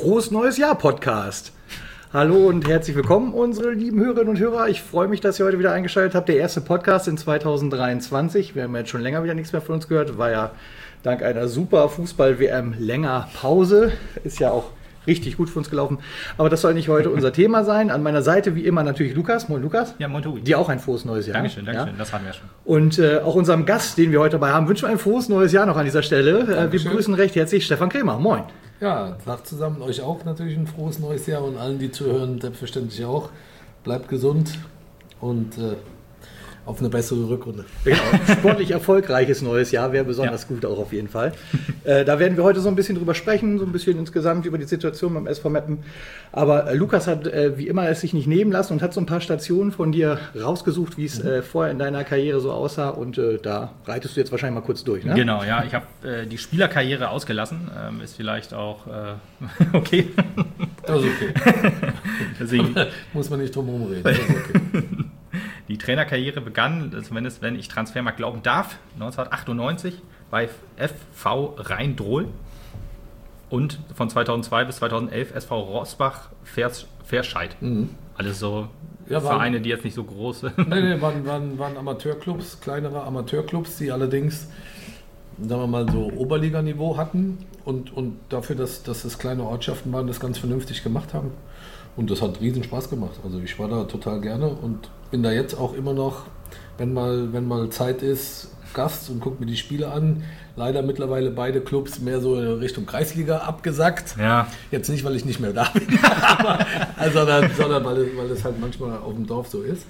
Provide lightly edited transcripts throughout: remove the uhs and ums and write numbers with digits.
Frohes neues Jahr Podcast. Hallo und herzlich willkommen, unsere lieben Hörerinnen und Hörer. Ich freue mich, dass ihr heute wieder eingeschaltet habt. Der erste Podcast in 2023. Wir haben jetzt schon länger wieder nichts mehr von uns gehört. War ja dank einer super Fußball-WM länger Pause. Ist ja auch richtig gut für uns gelaufen. Aber das soll nicht heute unser Thema sein. An meiner Seite wie immer natürlich Lukas. Moin Lukas. Ja, moin Tobi. Dir auch ein frohes neues Jahr. Dankeschön, ja? Das haben wir schon. Und auch unserem Gast, den wir heute dabei haben, wünschen wir ein frohes neues Jahr noch an dieser Stelle. Wir begrüßen recht herzlich Stefan Krämer. Moin. Ja, Tag zusammen, euch auch natürlich ein frohes neues Jahr und allen, die zuhören, selbstverständlich auch. Bleibt gesund und auf eine bessere Rückrunde. Genau, sportlich erfolgreiches neues Jahr wäre besonders gut auch auf jeden Fall. Da werden wir heute so ein bisschen drüber sprechen, so ein bisschen insgesamt über die Situation beim SV Meppen. Aber Lukas hat wie immer es sich nicht nehmen lassen und hat so ein paar Stationen von dir rausgesucht, wie es vorher in deiner Karriere so aussah. Und da reitest du jetzt wahrscheinlich mal kurz durch, ne? Genau, ja, ich habe die Spielerkarriere ausgelassen. Ist vielleicht auch okay. Das ist okay. Deswegen, muss man nicht drum herum reden. Das ist okay. Die Trainerkarriere begann, zumindest wenn ich Transfermarkt glauben darf, 1998 bei FV Rhein-Drohl und von 2002 bis 2011 SV Roßbach-Verscheid. Alles so Vereine, die jetzt nicht so groß sind. Nee, waren Amateurclubs, kleinere Amateurclubs, die allerdings, sagen wir mal, so Oberliganiveau hatten und dafür, dass es kleine Ortschaften waren, das ganz vernünftig gemacht haben. Und das hat riesen Spaß gemacht. Also ich war da total gerne und bin da jetzt auch immer noch, wenn mal Zeit ist, Gast und gucke mir die Spiele an. Leider mittlerweile beide Clubs mehr so in Richtung Kreisliga abgesackt. Ja. Jetzt nicht, weil ich nicht mehr da bin, sondern weil es halt manchmal auf dem Dorf so ist.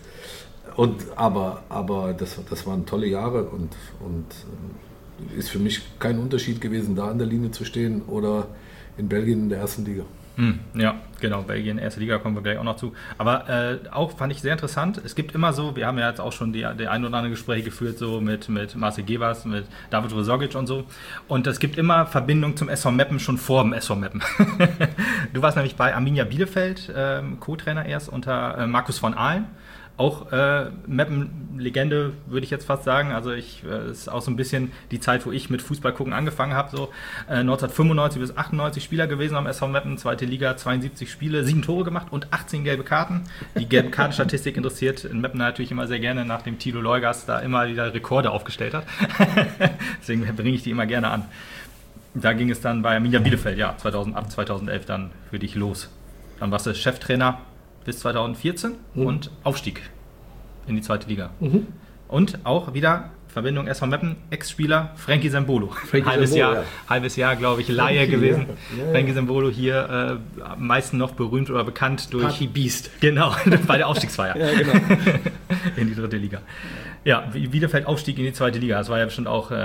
Aber das waren tolle Jahre und ist für mich kein Unterschied gewesen, da an der Linie zu stehen oder in Belgien in der ersten Liga. Ja, genau, Belgien, erste Liga, kommen wir gleich auch noch zu. Aber auch fand ich sehr interessant, es gibt immer so, wir haben ja jetzt auch schon die ein oder andere Gespräche geführt, so mit Marcel Gevers, mit David Rosogic und so. Und es gibt immer Verbindungen zum SV Meppen schon vor dem SV Meppen. Du warst nämlich bei Arminia Bielefeld, Co-Trainer erst unter Markus von Ahlen. Auch Meppen-Legende, würde ich jetzt fast sagen. Also ist auch so ein bisschen die Zeit, wo ich mit Fußball gucken angefangen habe. So 1995 bis 98 Spieler gewesen am SV Meppen, zweite Liga, 72 Spiele, 7 Tore gemacht und 18 gelbe Karten. Die gelbe Kartenstatistik interessiert in Meppen natürlich immer sehr gerne, nachdem Tilo Leugas da immer wieder Rekorde aufgestellt hat. Deswegen bringe ich die immer gerne an. Da ging es dann bei Arminia Bielefeld, ja, ab 2011 dann für dich los. Dann warst du Cheftrainer bis 2014 und Aufstieg in die zweite Liga. Und auch wieder Verbindung SV Meppen, Ex-Spieler Frankie Sembolo. Halbes Jahr, glaube ich, Laie gewesen. Ja. Frankie Sembolo hier am meisten noch berühmt oder bekannt durch Party Beast. Genau, bei der Aufstiegsfeier. Ja, genau. In die dritte Liga. Ja, Bielefeld Aufstieg in die zweite Liga. Das war ja bestimmt auch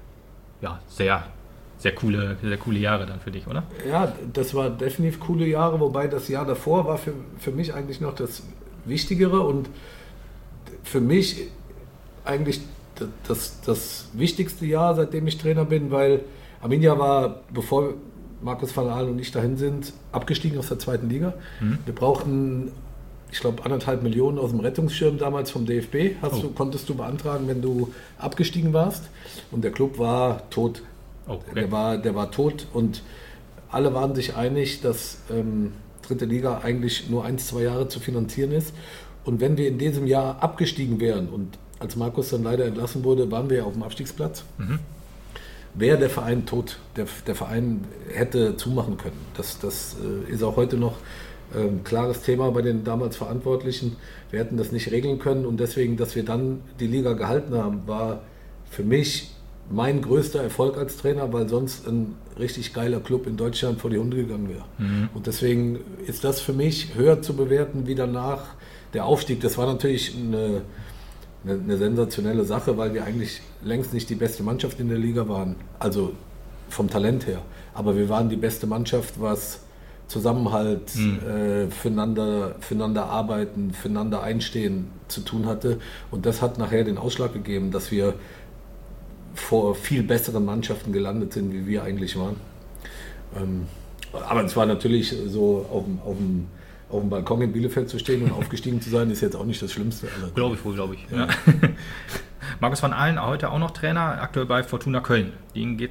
sehr coole Jahre dann für dich, oder? Ja, das war definitiv coole Jahre, wobei das Jahr davor war für mich eigentlich noch das Wichtigere und für mich eigentlich das wichtigste Jahr, seitdem ich Trainer bin, weil Arminia war, bevor Markus van Aal und ich dahin sind, abgestiegen aus der zweiten Liga. Wir brauchten, ich glaube, 1,5 Millionen aus dem Rettungsschirm damals vom DFB. Konntest du beantragen, wenn du abgestiegen warst. Und der Club war tot. Oh, okay. Der war tot und alle waren sich einig, dass dritte Liga eigentlich nur 1-2 Jahre zu finanzieren ist. Und wenn wir in diesem Jahr abgestiegen wären und als Markus dann leider entlassen wurde, waren wir ja auf dem Abstiegsplatz, wäre der Verein tot. Der Verein hätte zumachen können. Das ist auch heute noch ein klares Thema bei den damals Verantwortlichen. Wir hätten das nicht regeln können und deswegen, dass wir dann die Liga gehalten haben, war für mich mein größter Erfolg als Trainer, weil sonst ein richtig geiler Club in Deutschland vor die Hunde gegangen wäre. Und deswegen ist das für mich höher zu bewerten wie danach der Aufstieg. Das war natürlich eine sensationelle Sache, weil wir eigentlich längst nicht die beste Mannschaft in der Liga waren, also vom Talent her. Aber wir waren die beste Mannschaft, was Zusammenhalt, füreinander arbeiten, füreinander einstehen zu tun hatte. Und das hat nachher den Ausschlag gegeben, dass wir vor viel besseren Mannschaften gelandet sind, wie wir eigentlich waren. Aber es war natürlich so auf dem Balkon in Bielefeld zu stehen und aufgestiegen zu sein, ist jetzt auch nicht das Schlimmste. Glaube ich. Ja. Markus van Ahlen, heute auch noch Trainer, aktuell bei Fortuna Köln. Denen geht es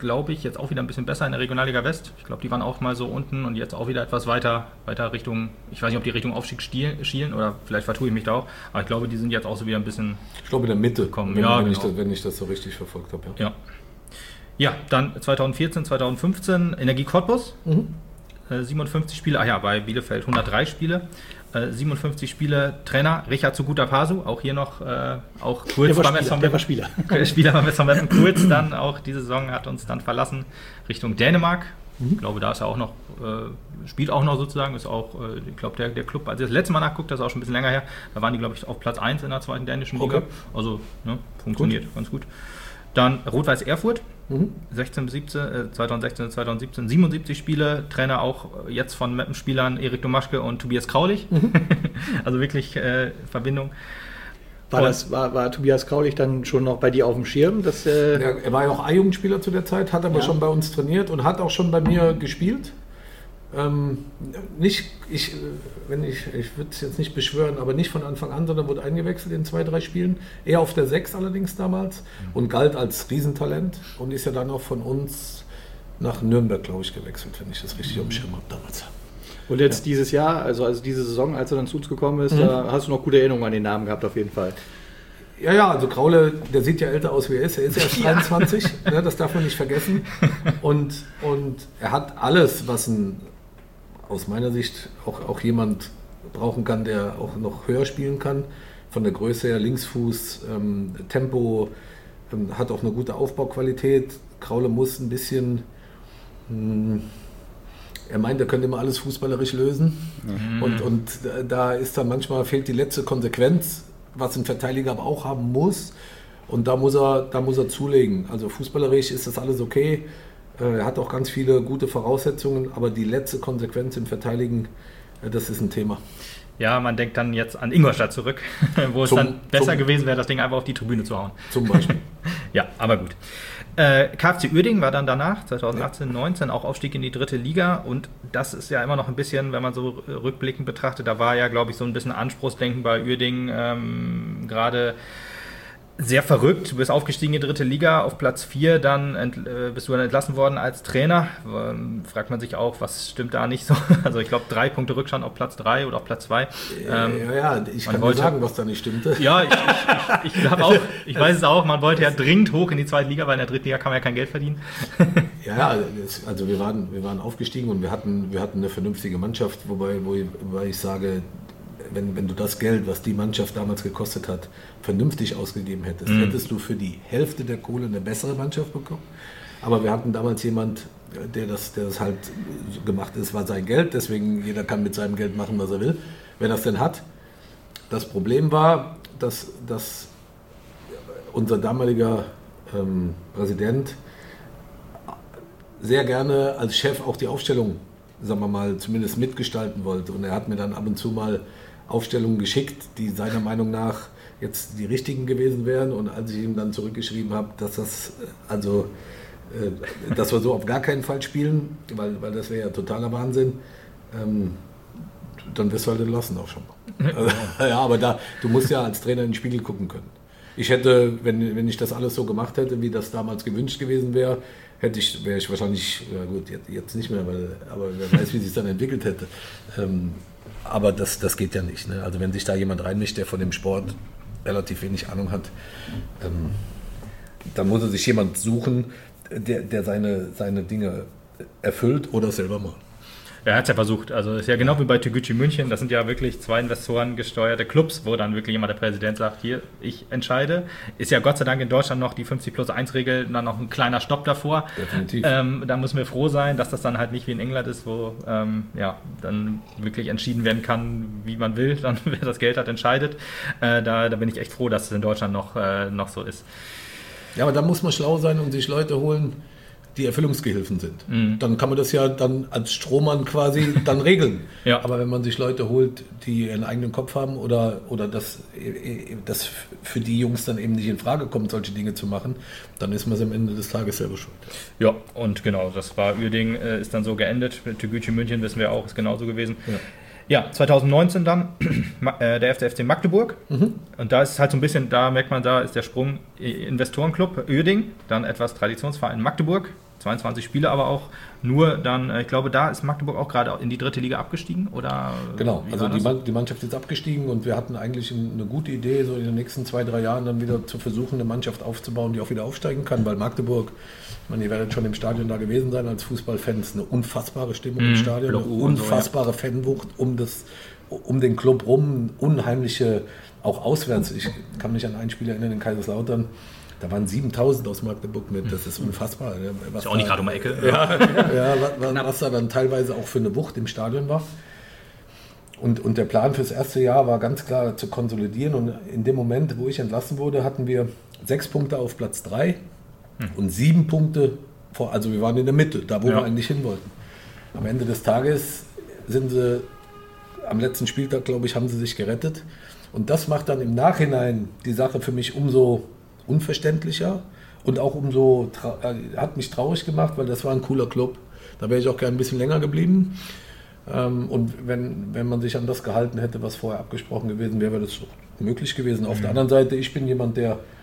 glaube ich, jetzt auch wieder ein bisschen besser in der Regionalliga West. Ich glaube, die waren auch mal so unten und jetzt auch wieder etwas weiter Richtung, ich weiß nicht, ob die Richtung Aufstieg schielen oder vielleicht vertue ich mich da auch, aber ich glaube, die sind jetzt auch so wieder ein bisschen... Ich glaube in der Mitte, gekommen. wenn ich das so richtig verfolgt habe. Ja, dann 2014, 2015 Energie Cottbus. 57 Spiele, bei Bielefeld 103 Spiele. 57 Spiele, Trainer Richard Suguta-Pasu, auch hier noch auch kurz beim SV Spieler. Spieler beim SV Meppen, kurz dann auch diese Saison, hat uns dann verlassen Richtung Dänemark. Ich glaube, da ist er auch noch, spielt auch noch sozusagen, ist auch, ich glaube, der Club, als ich das letzte Mal nachguckt, das ist auch schon ein bisschen länger her, da waren die, glaube ich, auf Platz 1 in der zweiten dänischen Liga. Also, funktioniert ganz gut. Dann Rot-Weiß Erfurt, 2016, 2017, 77 Spiele, Trainer auch jetzt von Meppen-Spielern Erik Domaschke und Tobias Kraulich. Also wirklich Verbindung. War Tobias Kraulich dann schon noch bei dir auf dem Schirm? Er war ja auch A-Jugendspieler zu der Zeit, hat aber schon bei uns trainiert und hat auch schon bei mir gespielt. Ich würde es jetzt nicht beschwören, aber nicht von Anfang an, sondern wurde eingewechselt in 2-3 Spielen. Eher auf der 6 allerdings damals und galt als Riesentalent und ist ja dann auch von uns nach Nürnberg, glaube ich, gewechselt, wenn ich das richtig auf dem Schirm habe damals. Und jetzt dieses Jahr, also diese Saison, als er dann zu uns gekommen ist, da hast du noch gute Erinnerungen an den Namen gehabt auf jeden Fall. Ja, also Kraule, der sieht ja älter aus wie er ist. Er ist erst 23, ne, das darf man nicht vergessen. Und er hat alles, was aus meiner Sicht auch jemand brauchen kann, der auch noch höher spielen kann. Von der Größe her, Linksfuß, Tempo, hat auch eine gute Aufbauqualität. Kraule muss ein bisschen... Er meint, er könnte immer alles fußballerisch lösen. Und da ist dann manchmal fehlt die letzte Konsequenz, was ein Verteidiger aber auch haben muss. Und da muss er zulegen. Also fußballerisch ist das alles okay. Er hat auch ganz viele gute Voraussetzungen, aber die letzte Konsequenz im Verteidigen, das ist ein Thema. Ja, man denkt dann jetzt an Ingolstadt zurück, wo es dann besser gewesen wäre, das Ding einfach auf die Tribüne zu hauen. Zum Beispiel. Ja, aber gut. KFC Uerdingen war dann danach, 2018, 19, auch Aufstieg in die 3. Liga und das ist ja immer noch ein bisschen, wenn man so rückblickend betrachtet, da war ja, glaube ich, so ein bisschen Anspruchsdenken bei Uerdingen gerade sehr verrückt. Du bist aufgestiegen in die 3. Liga, auf Platz 4, dann bist du dann entlassen worden als Trainer. Fragt man sich auch, was stimmt da nicht so? Also ich glaube, 3 Punkte Rückstand auf Platz 3 oder auf Platz 2. Ich kann dir sagen, was da nicht stimmte. Ja, ich glaube auch, ich weiß es auch, man wollte ja dringend hoch in die 2. Liga, weil in der 3. Liga kann man ja kein Geld verdienen. Ja, also wir waren aufgestiegen und wir hatten eine vernünftige Mannschaft, wobei ich sage, wenn du das Geld, was die Mannschaft damals gekostet hat, vernünftig ausgegeben hättest, hättest du für die Hälfte der Kohle eine bessere Mannschaft bekommen. Aber wir hatten damals jemand, der das halt gemacht ist, war sein Geld, deswegen jeder kann mit seinem Geld machen, was er will, wenn er es denn hat. Das Problem war, dass unser damaliger Präsident sehr gerne als Chef auch die Aufstellung, sagen wir mal, zumindest mitgestalten wollte. Und er hat mir dann ab und zu mal Aufstellungen geschickt, die seiner Meinung nach jetzt die richtigen gewesen wären. Und als ich ihm dann zurückgeschrieben habe, dass wir so auf gar keinen Fall spielen, weil das wäre ja totaler Wahnsinn, dann wirst du halt entlassen auch schon mal. Also, ja, aber du musst ja als Trainer in den Spiegel gucken können. Ich hätte, wenn ich das alles so gemacht hätte, wie das damals gewünscht gewesen wäre, wäre ich wahrscheinlich, ja gut, jetzt nicht mehr, aber wer weiß, wie sich dann entwickelt hätte. Aber das geht ja nicht. Ne? Also wenn sich da jemand reinmischt, der von dem Sport relativ wenig Ahnung hat, dann muss er sich jemand suchen, der seine Dinge erfüllt oder selber macht. Er hat es ja versucht. Also ist ja genau wie bei Tegucci München. Das sind ja wirklich 2 Investoren gesteuerte Clubs, wo dann wirklich immer der Präsident sagt, hier, ich entscheide. Ist ja Gott sei Dank in Deutschland noch die 50+1-Regel, dann noch ein kleiner Stopp davor. Definitiv. Da müssen wir froh sein, dass das dann halt nicht wie in England ist, wo dann wirklich entschieden werden kann, wie man will. Dann, wer das Geld hat, entscheidet. Da bin ich echt froh, dass es in Deutschland noch so ist. Ja, aber da muss man schlau sein und sich Leute holen, die Erfüllungsgehilfen sind. Dann kann man das ja dann als Strohmann quasi dann regeln. Ja. Aber wenn man sich Leute holt, die ihren eigenen Kopf haben oder das für die Jungs dann eben nicht in Frage kommt, solche Dinge zu machen, dann ist man es am Ende des Tages selber schuld. Ja, und genau, das war Uerdingen, ist dann so geendet. Mit Tegucci München wissen wir auch, ist genauso gewesen. Ja, 2019 dann der FC Magdeburg. Und da ist es halt so ein bisschen, da merkt man, da ist der Sprung Investorenclub Uerdingen, dann etwas Traditionsverein Magdeburg. 22 Spiele, aber auch nur dann, ich glaube, da ist Magdeburg auch gerade in die 3. Liga abgestiegen, oder? Genau, also die Mannschaft ist abgestiegen und wir hatten eigentlich eine gute Idee, so in den nächsten 2-3 Jahren dann wieder zu versuchen, eine Mannschaft aufzubauen, die auch wieder aufsteigen kann, weil Magdeburg, ich meine, ihr werdet schon im Stadion da gewesen sein als Fußballfans, eine unfassbare Stimmung im Stadion, eine unfassbare Fanwucht um den Club rum, unheimliche, auch auswärts. Ich kann mich an ein Spiel erinnern in Kaiserslautern, da waren 7.000 aus Magdeburg mit, das ist unfassbar. Ist auch nicht gerade um die Ecke. Was da dann teilweise auch für eine Wucht im Stadion war. Und der Plan fürs erste Jahr war ganz klar zu konsolidieren. Und in dem Moment, wo ich entlassen wurde, hatten wir 6 Punkte auf Platz 3 und 7 Punkte vor, also wir waren in der Mitte, da wo wir eigentlich hin wollten. Am Ende des Tages sind sie, am letzten Spieltag, glaube ich, haben sie sich gerettet. Und das macht dann im Nachhinein die Sache für mich umso unverständlicher und auch hat mich traurig gemacht, weil das war ein cooler Club. Da wäre ich auch gerne ein bisschen länger geblieben. Und wenn man sich an das gehalten hätte, was vorher abgesprochen gewesen wäre, wäre das möglich gewesen. Auf der anderen Seite, ich bin jemand,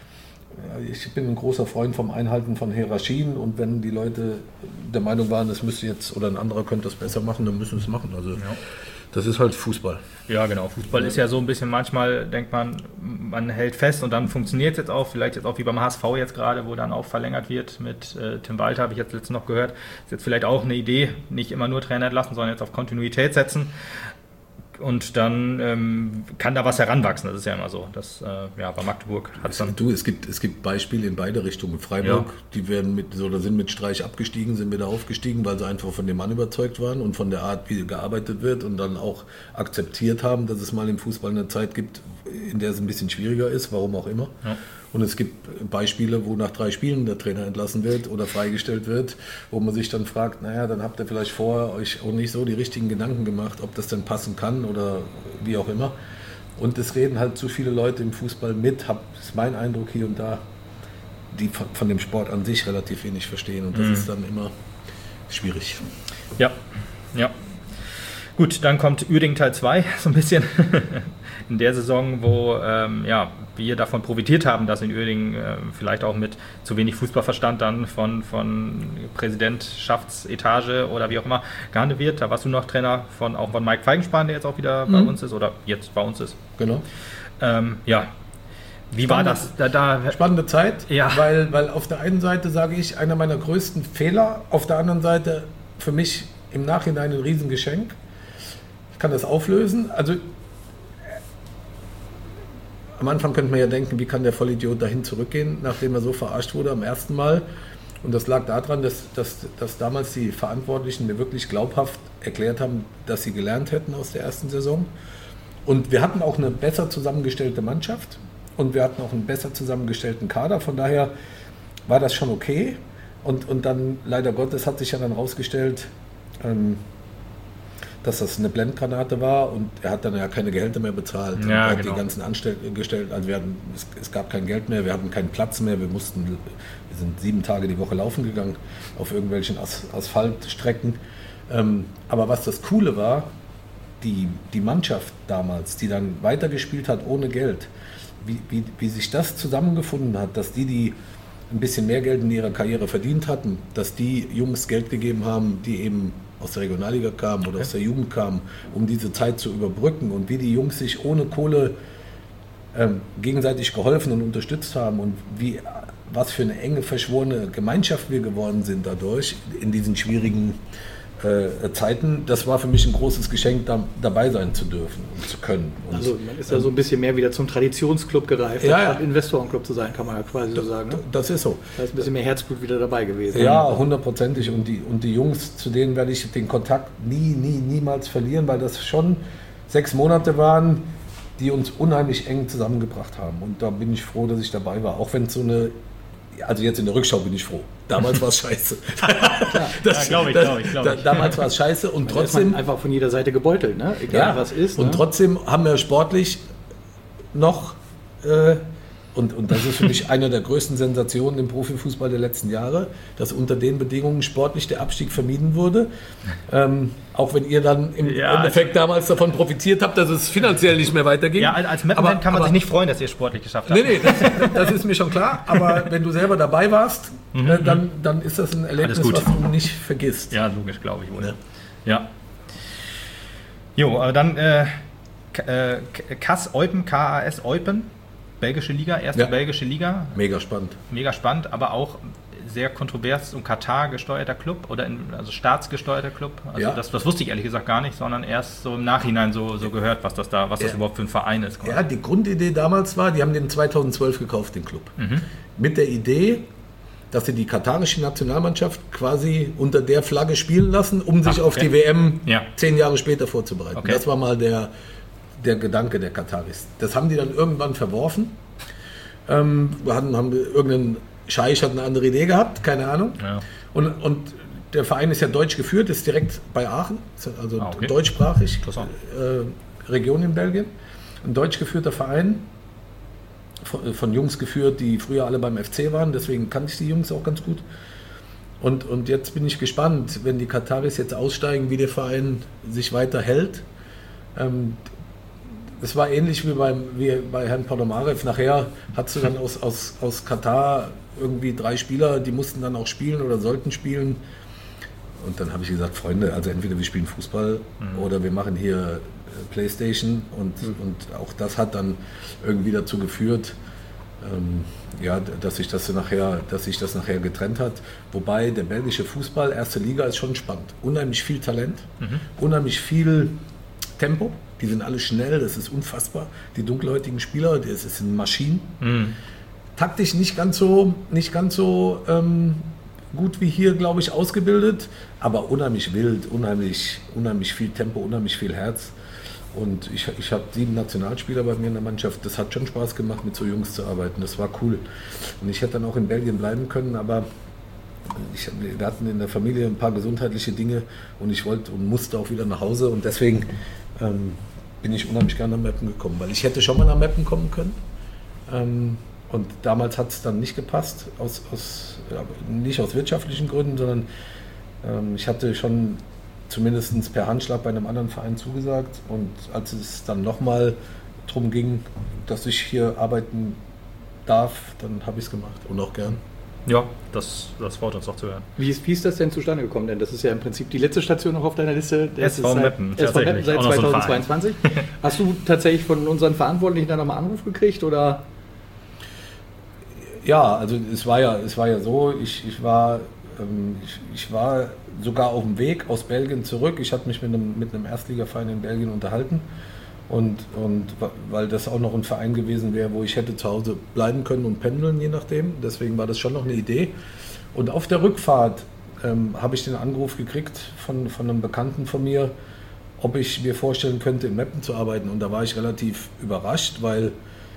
ich bin ein großer Freund vom Einhalten von Hierarchien, und wenn die Leute der Meinung waren, das müsste jetzt oder ein anderer könnte das besser machen, dann müssen sie es machen. Also das ist halt Fußball. Ja, genau. Fußball ist ja so ein bisschen, manchmal denkt man, man hält fest und dann funktioniert es jetzt auch, vielleicht jetzt auch wie beim HSV jetzt gerade, wo dann auch verlängert wird mit Tim Walter, habe ich jetzt letztens noch gehört. Ist jetzt vielleicht auch eine Idee, nicht immer nur Trainer entlassen, sondern jetzt auf Kontinuität setzen. Und dann kann da was heranwachsen, das ist ja immer so. Das, bei Magdeburg hat es dann... Es gibt Beispiele in beide Richtungen. Freiburg, die sind mit Streich abgestiegen, sind wieder aufgestiegen, weil sie einfach von dem Mann überzeugt waren und von der Art, wie gearbeitet wird, und dann auch akzeptiert haben, dass es mal im Fußball eine Zeit gibt, in der es ein bisschen schwieriger ist, warum auch immer. Ja. Und es gibt Beispiele, wo nach 3 Spielen der Trainer entlassen wird oder freigestellt wird, wo man sich dann fragt, naja, dann habt ihr vielleicht vorher euch auch nicht so die richtigen Gedanken gemacht, ob das denn passen kann oder wie auch immer. Und es reden halt zu viele Leute im Fußball mit, ist mein Eindruck hier und da, die von dem Sport an sich relativ wenig verstehen, und das ist dann immer schwierig. Ja. Gut, dann kommt Uerdingen Teil 2, so ein bisschen in der Saison, wo wir davon profitiert haben, dass in Uerdingen vielleicht auch mit zu wenig Fußballverstand dann von Präsidentschaftsetage oder wie auch immer gehandelt wird. Da warst du noch Trainer von Mike Feigenspahn, der jetzt auch wieder bei uns ist oder jetzt bei uns ist. Genau. Wie war das? Spannende Zeit, weil auf der einen Seite sage ich, einer meiner größten Fehler, auf der anderen Seite für mich im Nachhinein ein Riesengeschenk. Ich kann das auflösen. Also am Anfang könnte man ja denken, wie kann der Vollidiot dahin zurückgehen, nachdem er so verarscht wurde am ersten Mal. Und das lag daran, dass damals die Verantwortlichen mir wirklich glaubhaft erklärt haben, dass sie gelernt hätten aus der ersten Saison. Und wir hatten auch eine besser zusammengestellte Mannschaft und wir hatten auch einen besser zusammengestellten Kader. Von daher war das schon okay. Und dann, leider Gottes, hat sich ja dann rausgestellt, dass das eine Blendgranate war, und er hat dann ja keine Gehälter mehr bezahlt. Ja, und hat die ganzen Angestellten, also es gab kein Geld mehr, wir hatten keinen Platz mehr, wir sind 7 Tage die Woche laufen gegangen auf irgendwelchen Asphaltstrecken. Aber was das Coole war, die Mannschaft damals, die dann weitergespielt hat ohne Geld, wie sich das zusammengefunden hat, dass die ein bisschen mehr Geld in ihrer Karriere verdient hatten, dass die Jungs Geld gegeben haben, die eben aus der Regionalliga kamen oder aus der Jugend kamen, um diese Zeit zu überbrücken, und wie die Jungs sich ohne Kohle gegenseitig geholfen und unterstützt haben, und was für eine enge, verschworene Gemeinschaft wir geworden sind dadurch in diesen schwierigen Zeiten. Das war für mich ein großes Geschenk, dabei sein zu dürfen und zu können. Und also man ist ja so ein bisschen mehr wieder zum Traditionsclub gereift, statt Investorenclub zu sein, kann man ja quasi so sagen. Ne? Das ist so. Da ist ein bisschen mehr Herzblut wieder dabei gewesen. Ja, 100%. Und die Jungs, zu denen werde ich den Kontakt niemals verlieren, weil das schon 6 Monate waren, die uns unheimlich eng zusammengebracht haben. Und da bin ich froh, dass ich dabei war. Auch wenn es also jetzt in der Rückschau bin ich froh. Damals war es scheiße. Glaube ich. Damals war es scheiße, und trotzdem... einfach von jeder Seite gebeutelt, ne? Egal was ist. Und trotzdem haben wir sportlich noch Und das ist für mich eine der größten Sensationen im Profifußball der letzten Jahre, dass unter den Bedingungen sportlich der Abstieg vermieden wurde. Auch wenn ihr dann im Endeffekt damals davon profitiert habt, dass es finanziell nicht mehr weiterging. Ja, als Meppen kann man sich nicht freuen, dass ihr sportlich geschafft habt. Nee, das ist mir schon klar. Aber wenn du selber dabei warst, dann ist das ein Erlebnis, was du nicht vergisst. Ja, logisch, glaube ich wohl. Ja. Jo, aber dann KAS Eupen. Belgische Liga, erste belgische Liga. Mega spannend. Mega spannend, aber auch sehr kontrovers, um Katar gesteuerter Club oder also staatsgesteuerter Club. Also das wusste ich ehrlich gesagt gar nicht, sondern erst so im Nachhinein so gehört, was das überhaupt für ein Verein ist. Ja, die Grundidee damals war, die haben den 2012 gekauft, den Club. Mit der Idee, dass sie die katarische Nationalmannschaft quasi unter der Flagge spielen lassen, um sich auf die WM 10 Jahre später vorzubereiten. Okay. Das war mal der Gedanke der Kataris. Das haben die dann irgendwann verworfen. Irgendein Scheich hat eine andere Idee gehabt, keine Ahnung. Ja. Und der Verein ist ja deutsch geführt, ist direkt bei Aachen, also deutschsprachig, Region in Belgien. Ein deutsch geführter Verein, von Jungs geführt, die früher alle beim FC waren, deswegen kannte ich die Jungs auch ganz gut. Und jetzt bin ich gespannt, wenn die Kataris jetzt aussteigen, wie der Verein sich weiter hält. Das war ähnlich wie bei Herrn Ponomarev. Nachher hat sie dann aus Katar irgendwie 3 Spieler, die mussten dann auch spielen oder sollten spielen. Und dann habe ich gesagt, Freunde, also entweder wir spielen Fußball oder wir machen hier Playstation. Und auch das hat dann irgendwie dazu geführt, dass sich das nachher getrennt hat. Wobei der belgische Fußball, erste Liga, ist schon spannend. Unheimlich viel Talent, unheimlich viel Tempo. Die sind alle schnell, das ist unfassbar. Die dunkelhäutigen Spieler, das sind Maschinen. Taktisch nicht ganz so gut wie hier, glaube ich, ausgebildet, aber unheimlich wild, unheimlich viel Tempo, unheimlich viel Herz. Und ich habe 7 Nationalspieler bei mir in der Mannschaft. Das hat schon Spaß gemacht, mit so Jungs zu arbeiten. Das war cool. Und ich hätte dann auch in Belgien bleiben können, aber wir hatten in der Familie ein paar gesundheitliche Dinge und ich wollte und musste auch wieder nach Hause. Und deswegen bin ich unheimlich gerne nach Meppen gekommen, weil ich hätte schon mal nach Meppen kommen können. Und damals hat es dann nicht gepasst, nicht aus wirtschaftlichen Gründen, sondern ich hatte schon zumindest per Handschlag bei einem anderen Verein zugesagt. Und als es dann nochmal darum ging, dass ich hier arbeiten darf, dann habe ich es gemacht und auch gern. Ja, das freut uns auch zu hören. Wie ist das denn zustande gekommen? Denn das ist ja im Prinzip die letzte Station noch auf deiner Liste. SV Meppen, SV Meppen seit 2022. Hast du tatsächlich von unseren Verantwortlichen dann nochmal Anruf gekriegt? Oder? Ja, also es war ja so, ich war sogar auf dem Weg aus Belgien zurück. Ich hatte mich mit einem Erstligaverein in Belgien unterhalten. Und weil das auch noch ein Verein gewesen wäre, wo ich hätte zu Hause bleiben können und pendeln, je nachdem. Deswegen war das schon noch eine Idee. Und auf der Rückfahrt habe ich den Anruf gekriegt von einem Bekannten von mir, ob ich mir vorstellen könnte, in Meppen zu arbeiten. Und da war ich relativ überrascht, weil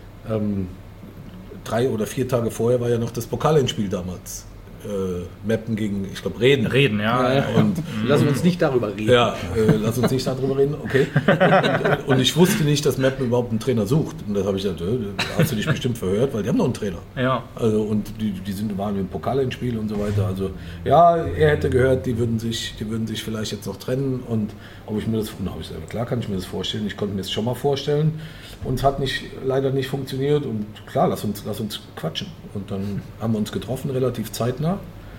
3 oder 4 Tage vorher war ja noch das Pokalendspiel damals. Meppen gegen, ich glaube, Reden. Reden, ja. Und lassen wir uns nicht darüber reden. Ja, lass uns nicht darüber reden, okay. Und ich wusste nicht, dass Meppen überhaupt einen Trainer sucht. Und da habe ich gesagt, hast du dich bestimmt verhört, weil die haben noch einen Trainer. Ja. Also, und die waren im Pokalendspiel und so weiter. Also ja, er hätte gehört, die würden sich vielleicht jetzt noch trennen. Und ob ich mir das, und habe ich gesagt, klar kann ich mir das vorstellen. Ich konnte mir das schon mal vorstellen. Und es hat leider nicht funktioniert. Und klar, lass uns quatschen. Und dann haben wir uns getroffen, relativ zeitnah.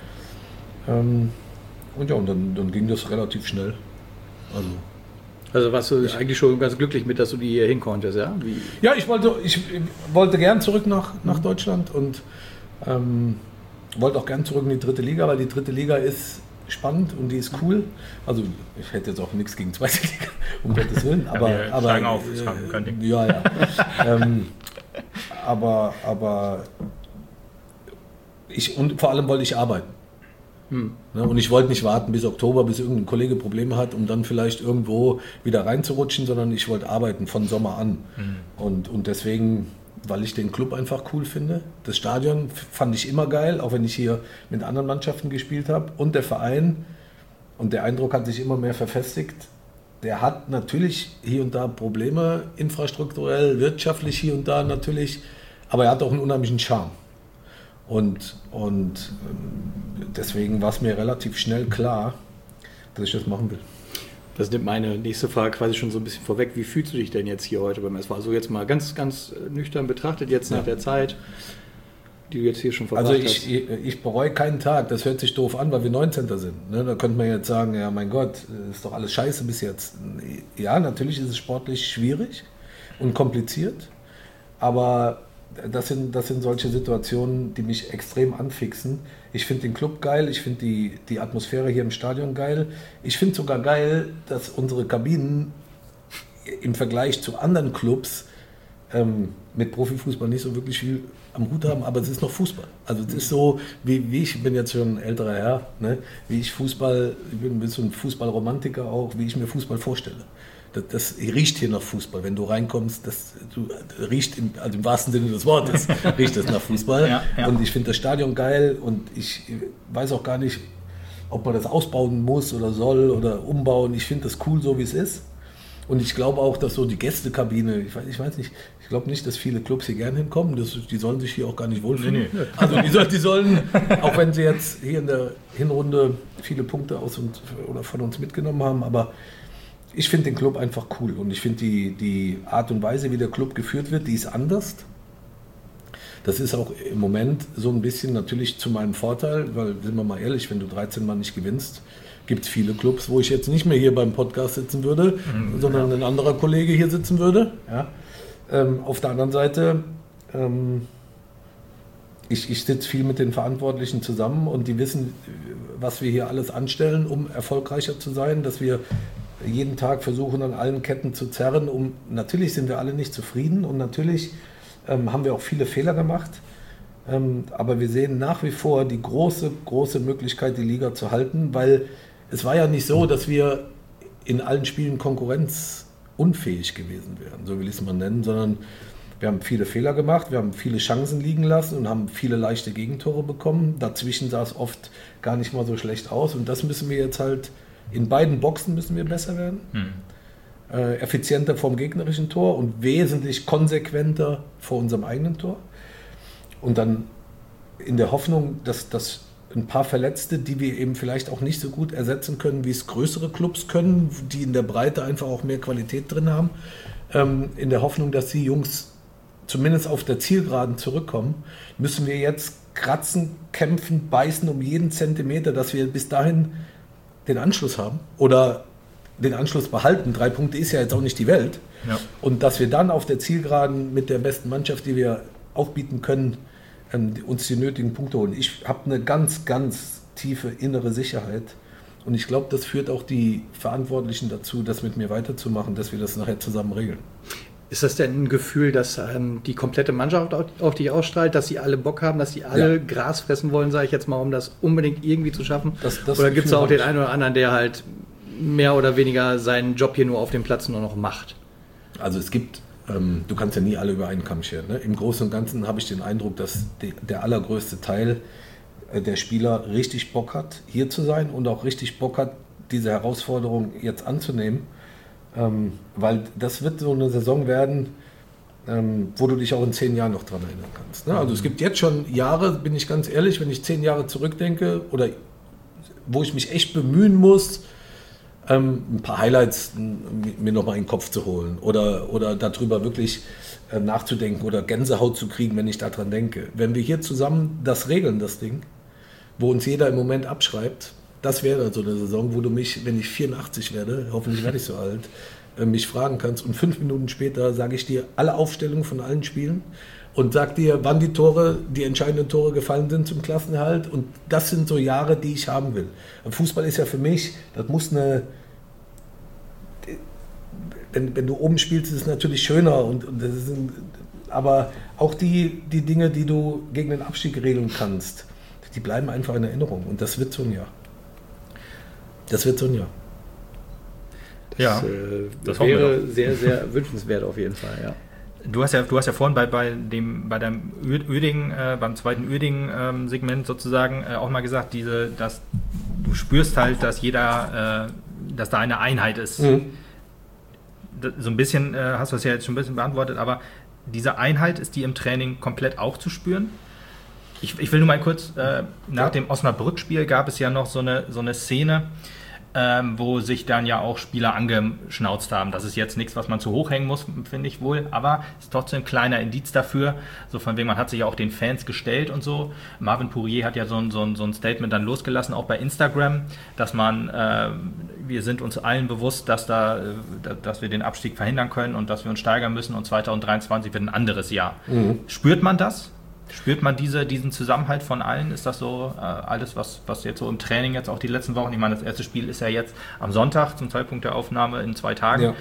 Und dann ging das relativ schnell. Also warst du eigentlich schon ganz glücklich mit, dass du hier hinkonntest, ja? Ja, ich wollte gern zurück nach Deutschland und wollte auch gern zurück in die 3. Liga, weil die 3. Liga ist spannend und die ist cool. Also ich hätte jetzt auch nichts gegen 2. Liga, um Gottes Willen. Aber steigen auf, ja. Aber und vor allem wollte ich arbeiten. Und ich wollte nicht warten bis Oktober, bis irgendein Kollege Probleme hat, um dann vielleicht irgendwo wieder reinzurutschen, sondern ich wollte arbeiten von Sommer an. Und deswegen, weil ich den Club einfach cool finde. Das Stadion fand ich immer geil, auch wenn ich hier mit anderen Mannschaften gespielt habe. Und der Verein, und der Eindruck hat sich immer mehr verfestigt, der hat natürlich hier und da Probleme, infrastrukturell, wirtschaftlich hier und da natürlich. aber er hat auch einen unheimlichen Charme. Und deswegen war es mir relativ schnell klar, dass ich das machen will. Das nimmt meine nächste Frage quasi schon so ein bisschen vorweg. Wie fühlst du dich denn jetzt hier heute beim SV? Also jetzt mal ganz, ganz nüchtern betrachtet, jetzt nach der Zeit, die du jetzt hier schon verbracht hast. Ich bereue keinen Tag. Das hört sich doof an, weil wir 19. sind. Ne? Da könnte man jetzt sagen, ja mein Gott, ist doch alles scheiße bis jetzt. Ja, natürlich ist es sportlich schwierig und kompliziert, aber das sind solche Situationen, die mich extrem anfixen. Ich finde den Club geil, ich finde die Atmosphäre hier im Stadion geil. Ich finde sogar geil, dass unsere Kabinen im Vergleich zu anderen Clubs mit Profifußball nicht so wirklich viel am Hut haben, aber es ist noch Fußball. Also es ist so, wie ich bin jetzt schon ein älterer Herr, ne? Ich bin ein bisschen Fußballromantiker auch, wie ich mir Fußball vorstelle. Das riecht hier nach Fußball. Wenn du reinkommst, riecht im wahrsten Sinne des Wortes, riecht das nach Fußball. Ja. Und ich finde das Stadion geil und ich weiß auch gar nicht, ob man das ausbauen muss oder soll oder umbauen. Ich finde das cool, so wie es ist. Und ich glaube auch, dass so die Gästekabine, ich weiß nicht, ich glaube nicht, dass viele Clubs hier gern hinkommen. Die sollen sich hier auch gar nicht wohlfühlen. Nee. Also die sollen, auch wenn sie jetzt hier in der Hinrunde viele Punkte von uns mitgenommen haben, aber ich finde den Club einfach cool und ich finde die Art und Weise, wie der Club geführt wird, die ist anders. Das ist auch im Moment so ein bisschen natürlich zu meinem Vorteil, weil, sind wir mal ehrlich, wenn du 13 Mal nicht gewinnst, gibt es viele Clubs, wo ich jetzt nicht mehr hier beim Podcast sitzen würde, sondern ein anderer Kollege hier sitzen würde. Ja. Auf der anderen Seite, ich sitze viel mit den Verantwortlichen zusammen und die wissen, was wir hier alles anstellen, um erfolgreicher zu sein, dass wir jeden Tag versuchen, an allen Ketten zu zerren. Natürlich sind wir alle nicht zufrieden und natürlich haben wir auch viele Fehler gemacht. Aber wir sehen nach wie vor die große, große Möglichkeit, die Liga zu halten, weil es war ja nicht so, dass wir in allen Spielen konkurrenzunfähig gewesen wären, so will ich es mal nennen, sondern wir haben viele Fehler gemacht, wir haben viele Chancen liegen lassen und haben viele leichte Gegentore bekommen. Dazwischen sah es oft gar nicht mal so schlecht aus und das müssen wir jetzt halt, in beiden Boxen müssen wir besser werden. Effizienter vom gegnerischen Tor und wesentlich konsequenter vor unserem eigenen Tor. Und dann in der Hoffnung, dass ein paar Verletzte, die wir eben vielleicht auch nicht so gut ersetzen können, wie es größere Clubs können, die in der Breite einfach auch mehr Qualität drin haben, in der Hoffnung, dass die Jungs zumindest auf der Zielgeraden zurückkommen, müssen wir jetzt kratzen, kämpfen, beißen um jeden Zentimeter, dass wir bis dahin den Anschluss haben oder den Anschluss behalten. 3 Punkte ist ja jetzt auch nicht die Welt. Ja. Und dass wir dann auf der Zielgeraden mit der besten Mannschaft, die wir aufbieten können, uns die nötigen Punkte holen. Ich habe eine ganz, ganz tiefe innere Sicherheit und ich glaube, das führt auch die Verantwortlichen dazu, das mit mir weiterzumachen, dass wir das nachher zusammen regeln. Ist das denn ein Gefühl, dass die komplette Mannschaft auf dich ausstrahlt, dass sie alle Bock haben, dass sie alle Gras fressen wollen, sage ich jetzt mal, um das unbedingt irgendwie zu schaffen? Oder gibt es auch den einen oder anderen, der halt mehr oder weniger seinen Job hier nur auf dem Platz nur noch macht? Also es gibt, du kannst ja nie alle über einen Kamm scheren. Ne? Im Großen und Ganzen habe ich den Eindruck, dass der allergrößte Teil der Spieler richtig Bock hat, hier zu sein und auch richtig Bock hat, diese Herausforderung jetzt anzunehmen. Weil das wird so eine Saison werden, wo du dich auch in 10 Jahren noch dran erinnern kannst. Ne? Also es gibt jetzt schon Jahre, bin ich ganz ehrlich, wenn ich 10 Jahre zurückdenke oder wo ich mich echt bemühen muss, ein paar Highlights mir nochmal in den Kopf zu holen oder darüber wirklich nachzudenken oder Gänsehaut zu kriegen, wenn ich daran denke. Wenn wir hier zusammen das regeln, das Ding, wo uns jeder im Moment abschreibt, das wäre dann so eine Saison, wo du mich, wenn ich 84 werde, hoffentlich werde ich so alt, mich fragen kannst und 5 Minuten später sage ich dir alle Aufstellungen von allen Spielen und sag dir, wann die entscheidenden Tore gefallen sind zum Klassenerhalt und das sind so Jahre, die ich haben will. Fußball ist ja für mich, das muss wenn du oben spielst, ist es natürlich schöner aber auch die Dinge, die du gegen den Abstieg regeln kannst, die bleiben einfach in Erinnerung und das wird so ein Jahr. Das wird so ein Jahr. Das wäre sehr, sehr wünschenswert auf jeden Fall, ja. Du hast ja vorhin bei deinem Uerdingen, beim zweiten Uerdingen-Segment sozusagen auch mal gesagt, dass du spürst halt, dass dass da eine Einheit ist. So ein bisschen hast du das ja jetzt schon ein bisschen beantwortet, aber diese Einheit, ist die im Training komplett auch zu spüren? Ich will nur mal kurz, nach dem Osnabrück-Spiel gab es ja noch so eine Szene, wo sich dann ja auch Spieler angeschnauzt haben. Das ist jetzt nichts, was man zu hoch hängen muss, finde ich wohl, aber es ist trotzdem ein kleiner Indiz dafür, so von wegen, man hat sich ja auch den Fans gestellt und so. Marvin Pourier hat ja so ein Statement dann losgelassen, auch bei Instagram, dass wir sind uns allen bewusst, dass wir den Abstieg verhindern können und dass wir uns steigern müssen und 2023 wird ein anderes Jahr. Mhm. Spürt man das? Spürt man diesen Zusammenhalt von allen? Ist das so alles, was jetzt so im Training jetzt auch die letzten Wochen, ich meine, das erste Spiel ist ja jetzt am Sonntag zum Zeitpunkt der Aufnahme in 2 Tagen.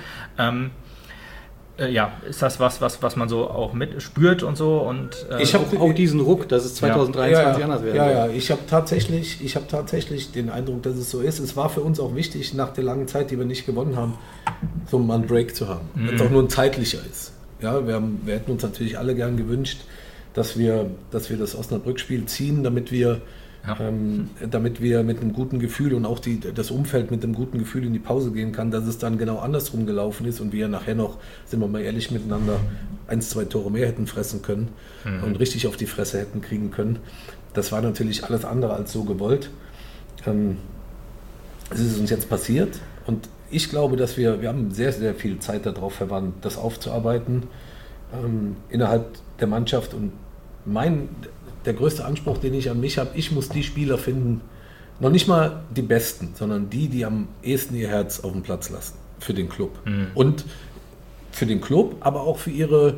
Ja. Ist das was man so auch mit spürt und so? Und ich habe auch diesen Ruck, dass es 2023 anders werden wird. Ja, ich habe tatsächlich den Eindruck, dass es so ist. Es war für uns auch wichtig, nach der langen Zeit, die wir nicht gewonnen haben, so mal einen Break zu haben. Wenn es auch nur ein zeitlicher ist. Ja, wir hätten uns natürlich alle gern gewünscht, dass wir das Osnabrück-Spiel ziehen, damit wir mit einem guten Gefühl und auch das Umfeld mit einem guten Gefühl in die Pause gehen kann, dass es dann genau andersrum gelaufen ist und wir nachher noch, sind wir mal ehrlich miteinander, 1-2 Tore mehr hätten fressen können und richtig auf die Fresse hätten kriegen können. Das war natürlich alles andere als so gewollt. Es ist uns jetzt passiert und ich glaube, dass wir haben sehr, sehr viel Zeit darauf verwandt, das aufzuarbeiten innerhalb der Mannschaft und der größte Anspruch, den ich an mich habe, ich muss die Spieler finden, noch nicht mal die Besten, sondern die am ehesten ihr Herz auf dem Platz lassen für den Club. Und für den Club, aber auch für ihre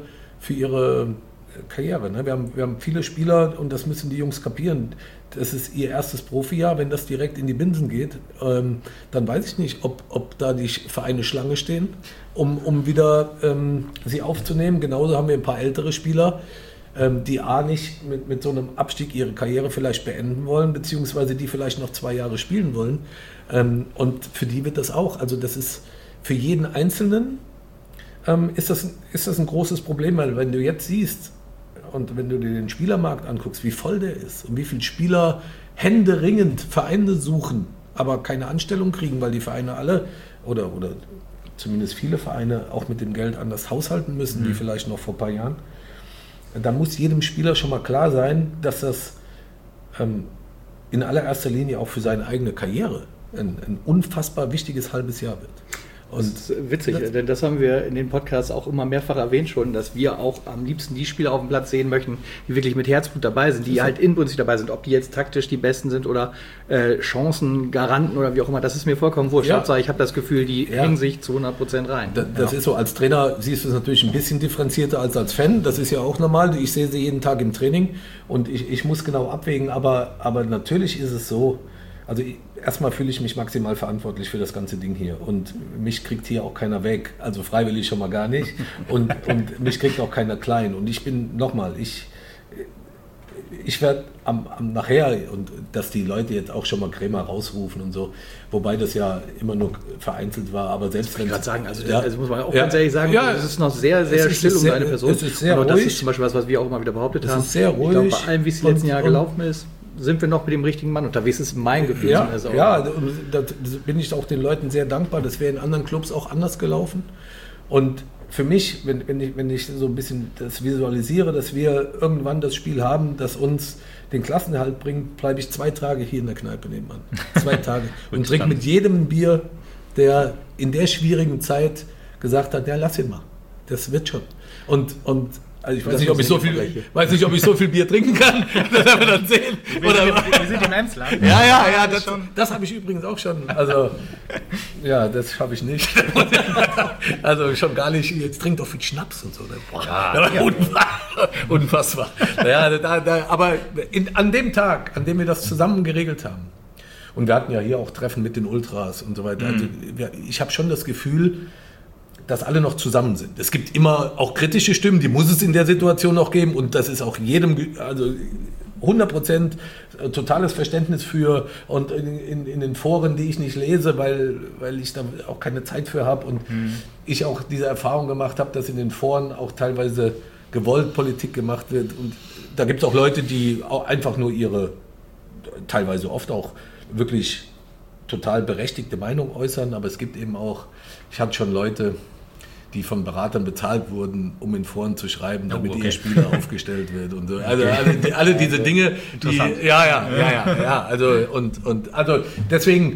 Karriere. Ne? Wir haben viele Spieler und das müssen die Jungs kapieren. Das ist ihr erstes Profijahr, wenn das direkt in die Binsen geht, dann weiß ich nicht, ob da die Vereine Schlange stehen, um wieder sie aufzunehmen. Genauso haben wir ein paar ältere Spieler, die nicht mit so einem Abstieg ihre Karriere vielleicht beenden wollen, beziehungsweise die vielleicht noch 2 Jahre spielen wollen. Und für die wird das auch. Also das ist für jeden Einzelnen ist das ein großes Problem, weil wenn du jetzt siehst und wenn du dir den Spielermarkt anguckst, wie voll der ist und wie viele Spieler händeringend Vereine suchen, aber keine Anstellung kriegen, weil die Vereine alle oder zumindest viele Vereine auch mit dem Geld anders haushalten müssen, wie vielleicht noch vor ein paar Jahren. Da muss jedem Spieler schon mal klar sein, dass das in allererster Linie auch für seine eigene Karriere ein unfassbar wichtiges halbes Jahr wird. Und das ist witzig, denn das haben wir in den Podcasts auch immer mehrfach erwähnt schon, dass wir auch am liebsten die Spieler auf dem Platz sehen möchten, die wirklich mit Herzblut dabei sind, die halt inbrünstig dabei sind, ob die jetzt taktisch die Besten sind oder Chancengaranten oder wie auch immer, das ist mir vollkommen wurscht. Ich habe das Gefühl, die hängen sich zu 100% rein. Das ist so, als Trainer siehst du es natürlich ein bisschen differenzierter als Fan, das ist ja auch normal, ich sehe sie jeden Tag im Training und ich muss genau abwägen, aber natürlich ist es so, also erstmal fühle ich mich maximal verantwortlich für das ganze Ding hier und mich kriegt hier auch keiner weg, also freiwillig schon mal gar nicht und mich kriegt auch keiner klein und ich bin nochmal, ich werde nachher, und dass die Leute jetzt auch schon mal Krämer rausrufen und so, wobei das ja immer nur vereinzelt war, aber selbst wenn... Ich gerade sagen, also muss man auch ganz ehrlich sagen, es ist noch sehr, sehr still um deine Person. Es ist sehr ruhig. Das ist zum Beispiel was wir auch immer wieder behauptet haben. Es ist sehr ruhig. Ich glaube, bei allem, wie es die letzten Jahre gelaufen ist, sind wir noch mit dem richtigen Mann unterwegs. Das ist mein Gefühl. Da bin ich auch den Leuten sehr dankbar. Das wäre in anderen Clubs auch anders gelaufen. Und für mich, wenn ich so ein bisschen das visualisiere, dass wir irgendwann das Spiel haben, das uns den Klassenerhalt bringt, bleibe ich 2 Tage hier in der Kneipe nebenan. 2 Tage. Und trinke mit jedem ein Bier, der in der schwierigen Zeit gesagt hat, ja, lass ihn mal. Das wird schon. Und also ich weiß nicht, ob ich so viel Bier trinken kann. Das werden wir dann sehen. Wir sind im Emsland. Ja, das habe ich übrigens auch schon. Also, ja, das habe ich nicht. Also schon gar nicht. Jetzt trinkt doch viel Schnaps und so. Unfassbar. Ja, aber an dem Tag, an dem wir das zusammen geregelt haben, und wir hatten ja hier auch Treffen mit den Ultras und so weiter. Also, ich habe schon das Gefühl, dass alle noch zusammen sind. Es gibt immer auch kritische Stimmen, die muss es in der Situation noch geben und das ist auch jedem, also 100% totales Verständnis für und in den Foren, die ich nicht lese, weil ich da auch keine Zeit für habe und ich auch diese Erfahrung gemacht habe, dass in den Foren auch teilweise gewollt Politik gemacht wird und da gibt es auch Leute, die auch einfach nur ihre, teilweise oft auch wirklich total berechtigte Meinung äußern, aber es gibt eben auch, ich hatte schon Leute, die von Beratern bezahlt wurden, um in Foren zu schreiben, damit ihr Spieler aufgestellt wird und so. Also alle diese Dinge, die also deswegen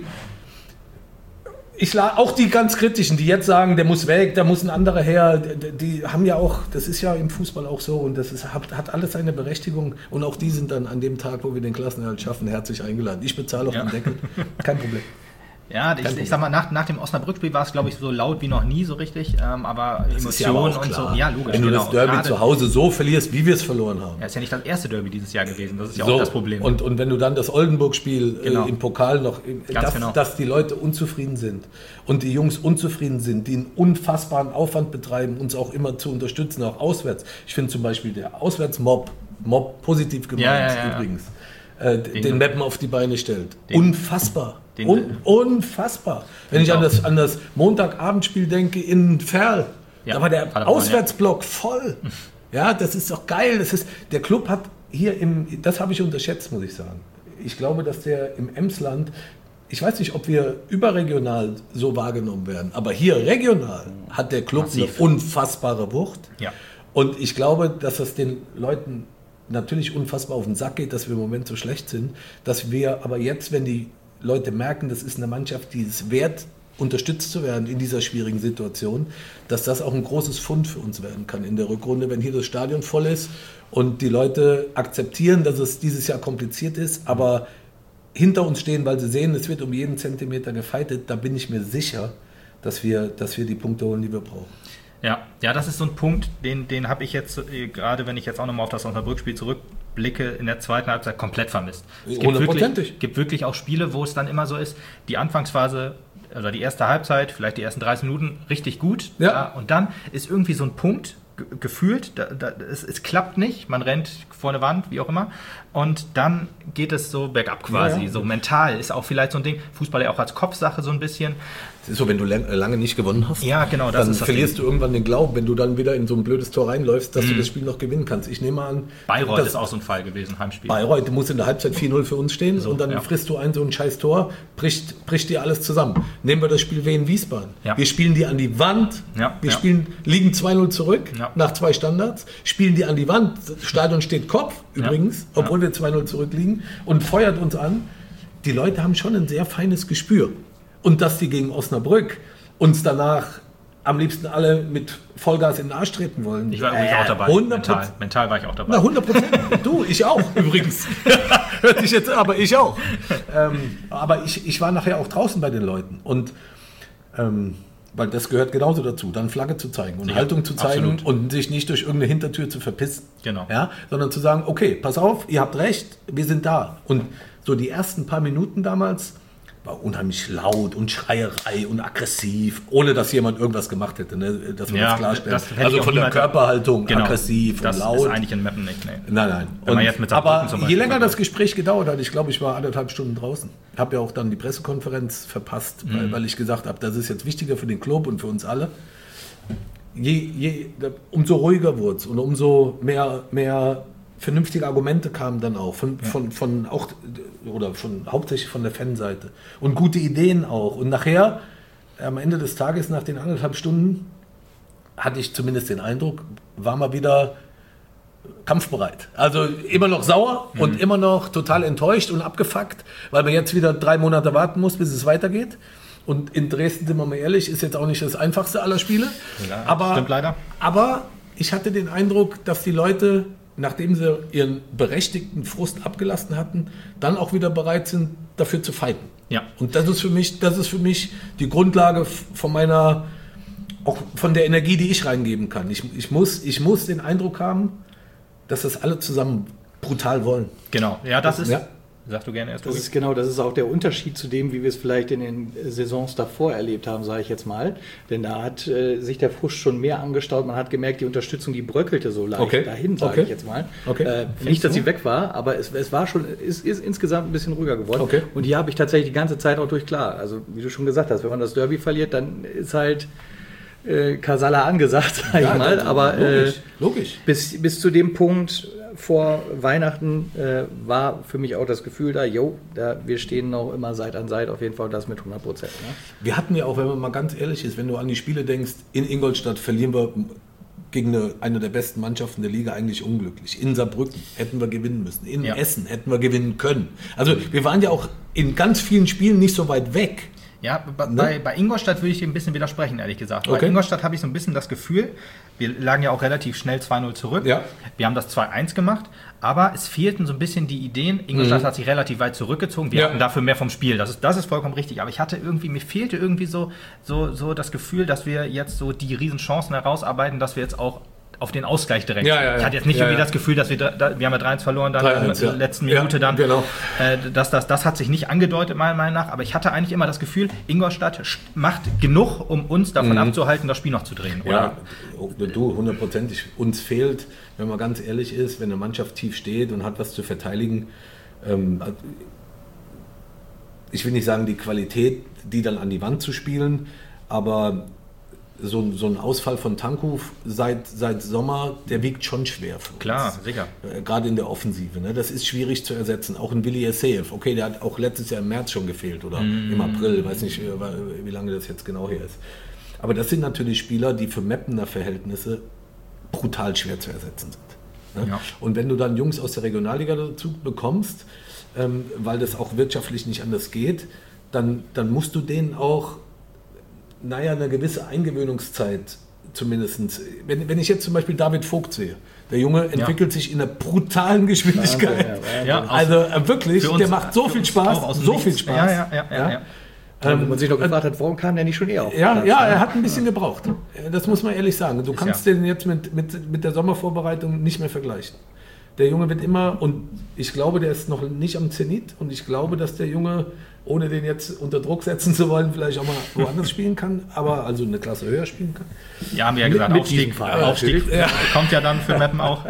auch die ganz Kritischen, die jetzt sagen, der muss weg, da muss ein anderer her, die haben ja auch, das ist ja im Fußball auch so und hat alles seine Berechtigung und auch die sind dann an dem Tag, wo wir den Klassenerhalt schaffen, herzlich eingeladen. Ich bezahle auch den Deckel, kein Problem. Ja, ich sag mal, nach dem Osnabrück-Spiel war es, glaube ich, so laut wie noch nie so richtig, aber das Emotionen ja und klar. so. Ja, logisch. Wenn du das Derby zu Hause so verlierst, wie wir es verloren haben. Ja, ist ja nicht das erste Derby dieses Jahr gewesen, das ist ja so, auch das Problem. Und wenn du dann das Oldenburg-Spiel im Pokal noch, dass die Leute unzufrieden sind und die Jungs unzufrieden sind, die einen unfassbaren Aufwand betreiben, uns auch immer zu unterstützen, auch auswärts. Ich finde zum Beispiel der Auswärtsmob, positiv gemeint übrigens, den Meppen auf die Beine stellt. Unfassbar. Unfassbar. Wenn ich an das Montagabendspiel denke in Verl, da war der Auswärtsblock voll. Ja, das ist doch geil. Der Club hat hier das habe ich unterschätzt, muss ich sagen. Ich glaube, dass der im Emsland, ich weiß nicht, ob wir überregional so wahrgenommen werden, aber hier regional hat der Club eine unfassbare Wucht. Ja. Und ich glaube, dass das den Leuten natürlich unfassbar auf den Sack geht, dass wir im Moment so schlecht sind, dass wir aber jetzt, wenn die Leute merken, das ist eine Mannschaft, die es wert, unterstützt zu werden in dieser schwierigen Situation, dass das auch ein großes Pfund für uns werden kann in der Rückrunde, wenn hier das Stadion voll ist und die Leute akzeptieren, dass es dieses Jahr kompliziert ist, aber hinter uns stehen, weil sie sehen, es wird um jeden Zentimeter gefeitet, da bin ich mir sicher, dass wir die Punkte holen, die wir brauchen. Ja, das ist so ein Punkt, den habe ich jetzt, gerade wenn ich jetzt auch nochmal auf das Osnabrück-Spiel zurückblicke, in der zweiten Halbzeit komplett vermisst. Es gibt wirklich auch Spiele, wo es dann immer so ist, die Anfangsphase, also die erste Halbzeit, vielleicht die ersten 30 Minuten richtig gut. Ja. Und dann ist irgendwie so ein Punkt gefühlt, es klappt nicht, man rennt vor eine Wand, wie auch immer, und dann geht es so bergab quasi, so mental ist auch vielleicht so ein Ding, Fußball ja auch als Kopfsache so ein bisschen. Es ist so, wenn du lange nicht gewonnen hast, genau, dann verlierst du irgendwann den Glauben, wenn du dann wieder in so ein blödes Tor reinläufst, dass du das Spiel noch gewinnen kannst. Ich nehme an... Bayreuth ist auch so ein Fall gewesen, Heimspiel. Bayreuth muss in der Halbzeit 4-0 für uns stehen und dann frisst du so ein scheiß Tor, bricht dir alles zusammen. Nehmen wir das Spiel Wien-Wiesbaden. Ja. Wir spielen die an die Wand, liegen 2-0 zurück nach 2 Standards, spielen die an die Wand, Stadion steht Kopf übrigens, obwohl wir 2-0 zurückliegen und feuert uns an. Die Leute haben schon ein sehr feines Gespür. Und dass die gegen Osnabrück uns danach am liebsten alle mit Vollgas in den Arsch treten wollen. Ich war übrigens auch dabei. Mental war ich auch dabei. Na, 100%. Du, ich auch übrigens. Hört sich jetzt, aber ich auch. Aber ich war nachher auch draußen bei den Leuten. Und weil das gehört genauso dazu, dann Flagge zu zeigen und Haltung zu zeigen. Absolut. Und sich nicht durch irgendeine Hintertür zu verpissen. Genau. Ja, sondern zu sagen, okay, pass auf, ihr habt recht, wir sind da. Und so die ersten paar Minuten damals war unheimlich laut und Schreierei und aggressiv, ohne dass jemand irgendwas gemacht hätte, ne? Dass wir das klarstellen. Also von der Körperhaltung aggressiv und laut. Das ist eigentlich in Mappen nicht. Nee. Nein. Aber je länger das Gespräch gedauert hat, ich glaube, ich war 1,5 Stunden draußen. Ich habe ja auch dann die Pressekonferenz verpasst, weil ich gesagt habe, das ist jetzt wichtiger für den Club und für uns alle. Umso ruhiger wurde es und umso mehr vernünftige Argumente kamen dann auch, hauptsächlich von der Fanseite. Und gute Ideen auch. Und nachher, am Ende des Tages, nach den 1,5 Stunden, hatte ich zumindest den Eindruck, war mal wieder kampfbereit. Also immer noch sauer und immer noch total enttäuscht und abgefuckt, weil man jetzt wieder 3 Monate warten muss, bis es weitergeht. Und in Dresden, sind wir mal ehrlich, ist jetzt auch nicht das einfachste aller Spiele. Ja, stimmt leider. Aber ich hatte den Eindruck, dass die Leute, nachdem sie ihren berechtigten Frust abgelassen hatten, dann auch wieder bereit sind, dafür zu fighten. Ja. Und das ist für mich die Grundlage von auch von der Energie, die ich reingeben kann. Ich muss den Eindruck haben, dass das alle zusammen brutal wollen. Genau, ja, das ist... Ja. Sag du gerne erst. Das ist auch der Unterschied zu dem, wie wir es vielleicht in den Saisons davor erlebt haben, sage ich jetzt mal. Denn da hat sich der Frust schon mehr angestaut. Man hat gemerkt, die Unterstützung, die bröckelte so leicht dahin, sage ich jetzt mal. Nicht, dass sie weg war, aber es war schon, ist insgesamt ein bisschen ruhiger geworden. Und hier habe ich tatsächlich die ganze Zeit auch klar. Also wie du schon gesagt hast, wenn man das Derby verliert, dann ist halt Kasala angesagt, sage ich mal. Aber logisch. Bis zu dem Punkt vor Weihnachten war für mich auch das Gefühl da, wir stehen noch immer Seite an Seite, auf jeden Fall das mit 100%. Ne? Wir hatten ja auch, wenn man mal ganz ehrlich ist, wenn du an die Spiele denkst, in Ingolstadt verlieren wir gegen eine der besten Mannschaften der Liga eigentlich unglücklich. In Saarbrücken hätten wir gewinnen müssen. In Essen hätten wir gewinnen können. Also wir waren ja auch in ganz vielen Spielen nicht so weit weg. Ja, bei Ingolstadt würde ich ein bisschen widersprechen, ehrlich gesagt. Bei Ingolstadt habe ich so ein bisschen das Gefühl, wir lagen ja auch relativ schnell 2-0 zurück. Ja. Wir haben das 2-1 gemacht, aber es fehlten so ein bisschen die Ideen. Ingolstadt hat sich relativ weit zurückgezogen. Wir hatten dafür mehr vom Spiel. Das ist vollkommen richtig. Aber mir fehlte irgendwie so das Gefühl, dass wir jetzt so die Riesenchancen herausarbeiten, dass wir jetzt auch auf den Ausgleich direkt. Ich hatte jetzt nicht irgendwie das Gefühl, dass wir haben ja 3-1 verloren, dann in der letzten Minute dann. Genau. Das hat sich nicht angedeutet, meiner Meinung nach, aber ich hatte eigentlich immer das Gefühl, Ingolstadt macht genug, um uns davon abzuhalten, das Spiel noch zu drehen. Oder? Ja, du, 100%. Uns fehlt, wenn man ganz ehrlich ist, wenn eine Mannschaft tief steht und hat was zu verteidigen, ich will nicht sagen, die Qualität, die dann an die Wand zu spielen, aber so ein Ausfall von Tankow seit Sommer, der wiegt schon schwer für uns. Klar, sicher. Gerade in der Offensive. Ne? Das ist schwierig zu ersetzen. Auch ein Willi Esseev. Okay, der hat auch letztes Jahr im März schon gefehlt oder im April. Ich weiß nicht, wie lange das jetzt genau her ist. Aber das sind natürlich Spieler, die für Meppener Verhältnisse brutal schwer zu ersetzen sind. Ne? Ja. Und wenn du dann Jungs aus der Regionalliga dazu bekommst, weil das auch wirtschaftlich nicht anders geht, dann musst du denen auch eine gewisse Eingewöhnungszeit zumindest. Wenn ich jetzt zum Beispiel David Vogt sehe, der Junge entwickelt sich in einer brutalen Geschwindigkeit. Also wirklich, der macht so viel Spaß, so viel Spaß. Wo man sich noch gefragt hat, warum kam der nicht schon eher auf? Er hat ein bisschen gebraucht. Das muss man ehrlich sagen. Du kannst den jetzt mit der Sommervorbereitung nicht mehr vergleichen. Der Junge wird immer, und ich glaube, der ist noch nicht am Zenit, und ich glaube, dass der Junge, ohne den jetzt unter Druck setzen zu wollen, vielleicht auch mal woanders spielen kann, aber also eine Klasse höher spielen kann. Ja, haben wir ja gesagt, Aufstieg kommt ja dann für Meppen auch.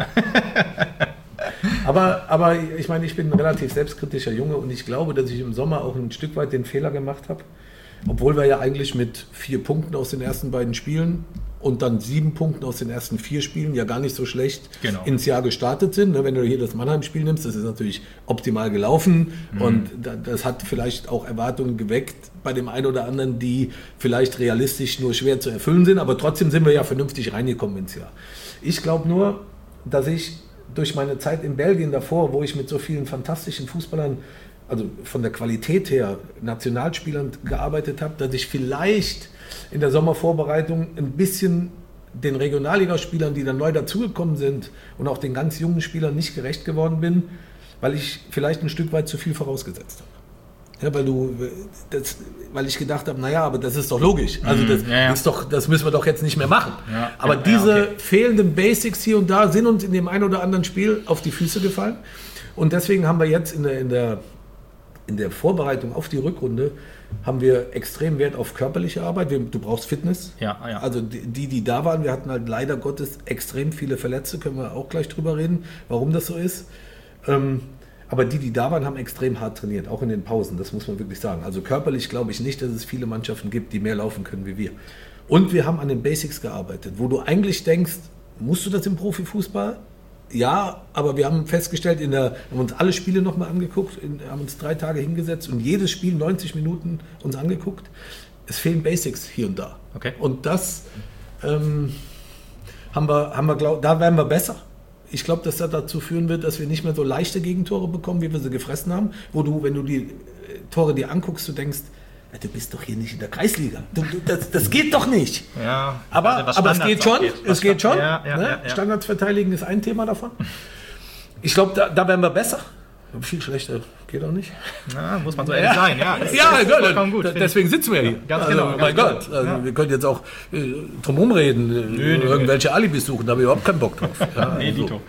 Aber ich meine, ich bin ein relativ selbstkritischer Junge und ich glaube, dass ich im Sommer auch ein Stück weit den Fehler gemacht habe, obwohl wir ja eigentlich mit 4 Punkten aus den ersten beiden Spielen und dann 7 Punkten aus den ersten 4 Spielen ja gar nicht so schlecht ins Jahr gestartet sind. Wenn du hier das Mannheim-Spiel nimmst, das ist natürlich optimal gelaufen und das hat vielleicht auch Erwartungen geweckt bei dem einen oder anderen, die vielleicht realistisch nur schwer zu erfüllen sind, aber trotzdem sind wir ja vernünftig reingekommen ins Jahr. Ich glaube nur, dass ich durch meine Zeit in Belgien davor, wo ich mit so vielen fantastischen Fußballern, also von der Qualität her, Nationalspielern gearbeitet habe, dass ich vielleicht in der Sommervorbereitung ein bisschen den Regionalligaspielern, die dann neu dazugekommen sind und auch den ganz jungen Spielern nicht gerecht geworden bin, weil ich vielleicht ein Stück weit zu viel vorausgesetzt habe. Ja, weil ich gedacht habe, aber das ist doch logisch. Also das müssen wir doch jetzt nicht mehr machen. Ja, aber diese fehlenden Basics hier und da sind uns in dem einen oder anderen Spiel auf die Füße gefallen. Und deswegen haben wir jetzt in der Vorbereitung auf die Rückrunde haben wir extrem Wert auf körperliche Arbeit. Du brauchst Fitness. Also die da waren, wir hatten halt leider Gottes extrem viele Verletzte, können wir auch gleich drüber reden, warum das so ist. Aber die da waren, haben extrem hart trainiert, auch in den Pausen, das muss man wirklich sagen. Also körperlich glaube ich nicht, dass es viele Mannschaften gibt, die mehr laufen können wie wir. Und wir haben an den Basics gearbeitet, wo du eigentlich denkst, musst du das im Profifußball? Ja, aber wir haben festgestellt, haben uns alle Spiele nochmal angeguckt, haben uns 3 Tage hingesetzt und jedes Spiel 90 Minuten uns angeguckt. Es fehlen Basics hier und da. Okay. Und das haben wir, da werden wir besser. Ich glaube, dass das dazu führen wird, dass wir nicht mehr so leichte Gegentore bekommen, wie wir sie gefressen haben, wo du, wenn du die Tore dir anguckst, du denkst, du bist doch hier nicht in der Kreisliga. Das geht doch nicht. Ja, aber es geht schon. Es geht schon. Ja. Standards verteidigen ist ein Thema davon. Ich glaube, da werden wir besser. Viel schlechter geht auch nicht. Na, muss man so ehrlich sein. Gut. Deswegen sitzen wir hier. Ganz genau. Mein Gott. Wir können jetzt auch drumherum reden, irgendwelche Alibis suchen, da habe ich überhaupt keinen Bock drauf. Dito.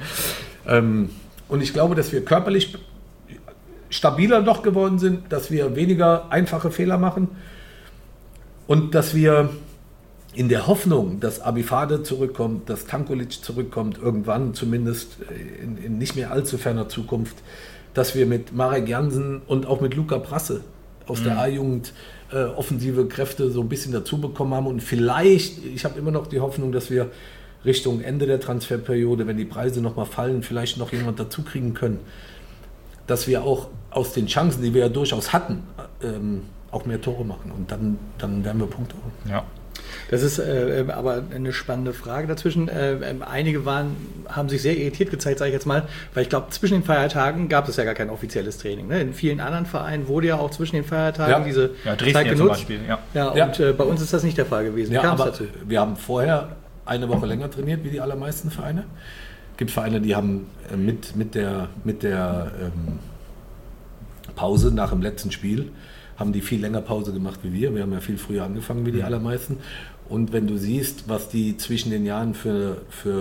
Und ich glaube, dass wir körperlich stabiler noch geworden sind, dass wir weniger einfache Fehler machen und dass wir in der Hoffnung, dass Abifade zurückkommt, dass Tankulic zurückkommt, irgendwann zumindest in nicht mehr allzu ferner Zukunft, dass wir mit Marek Jansen und auch mit Luca Prasse aus der A-Jugend offensive Kräfte so ein bisschen dazu bekommen haben und vielleicht, ich habe immer noch die Hoffnung, dass wir Richtung Ende der Transferperiode, wenn die Preise nochmal fallen, vielleicht noch jemand dazu kriegen können, dass wir auch aus den Chancen, die wir ja durchaus hatten, auch mehr Tore machen. Und dann werden wir Punkte holen. Ja. Das ist aber eine spannende Frage dazwischen. Einige haben sich sehr irritiert gezeigt, sage ich jetzt mal, weil ich glaube, zwischen den Feiertagen gab es ja gar kein offizielles Training. Ne? In vielen anderen Vereinen wurde ja auch zwischen den Feiertagen diese Dresden Zeit genutzt. zum Beispiel. Und bei uns ist das nicht der Fall gewesen. Wie kam es dazu? Wir haben vorher eine Woche länger trainiert wie die allermeisten Vereine. Es gibt Vereine, die haben mit der Pause nach dem letzten Spiel haben die viel länger Pause gemacht wie wir. Wir haben ja viel früher angefangen wie die allermeisten. Und wenn du siehst, was die zwischen den Jahren für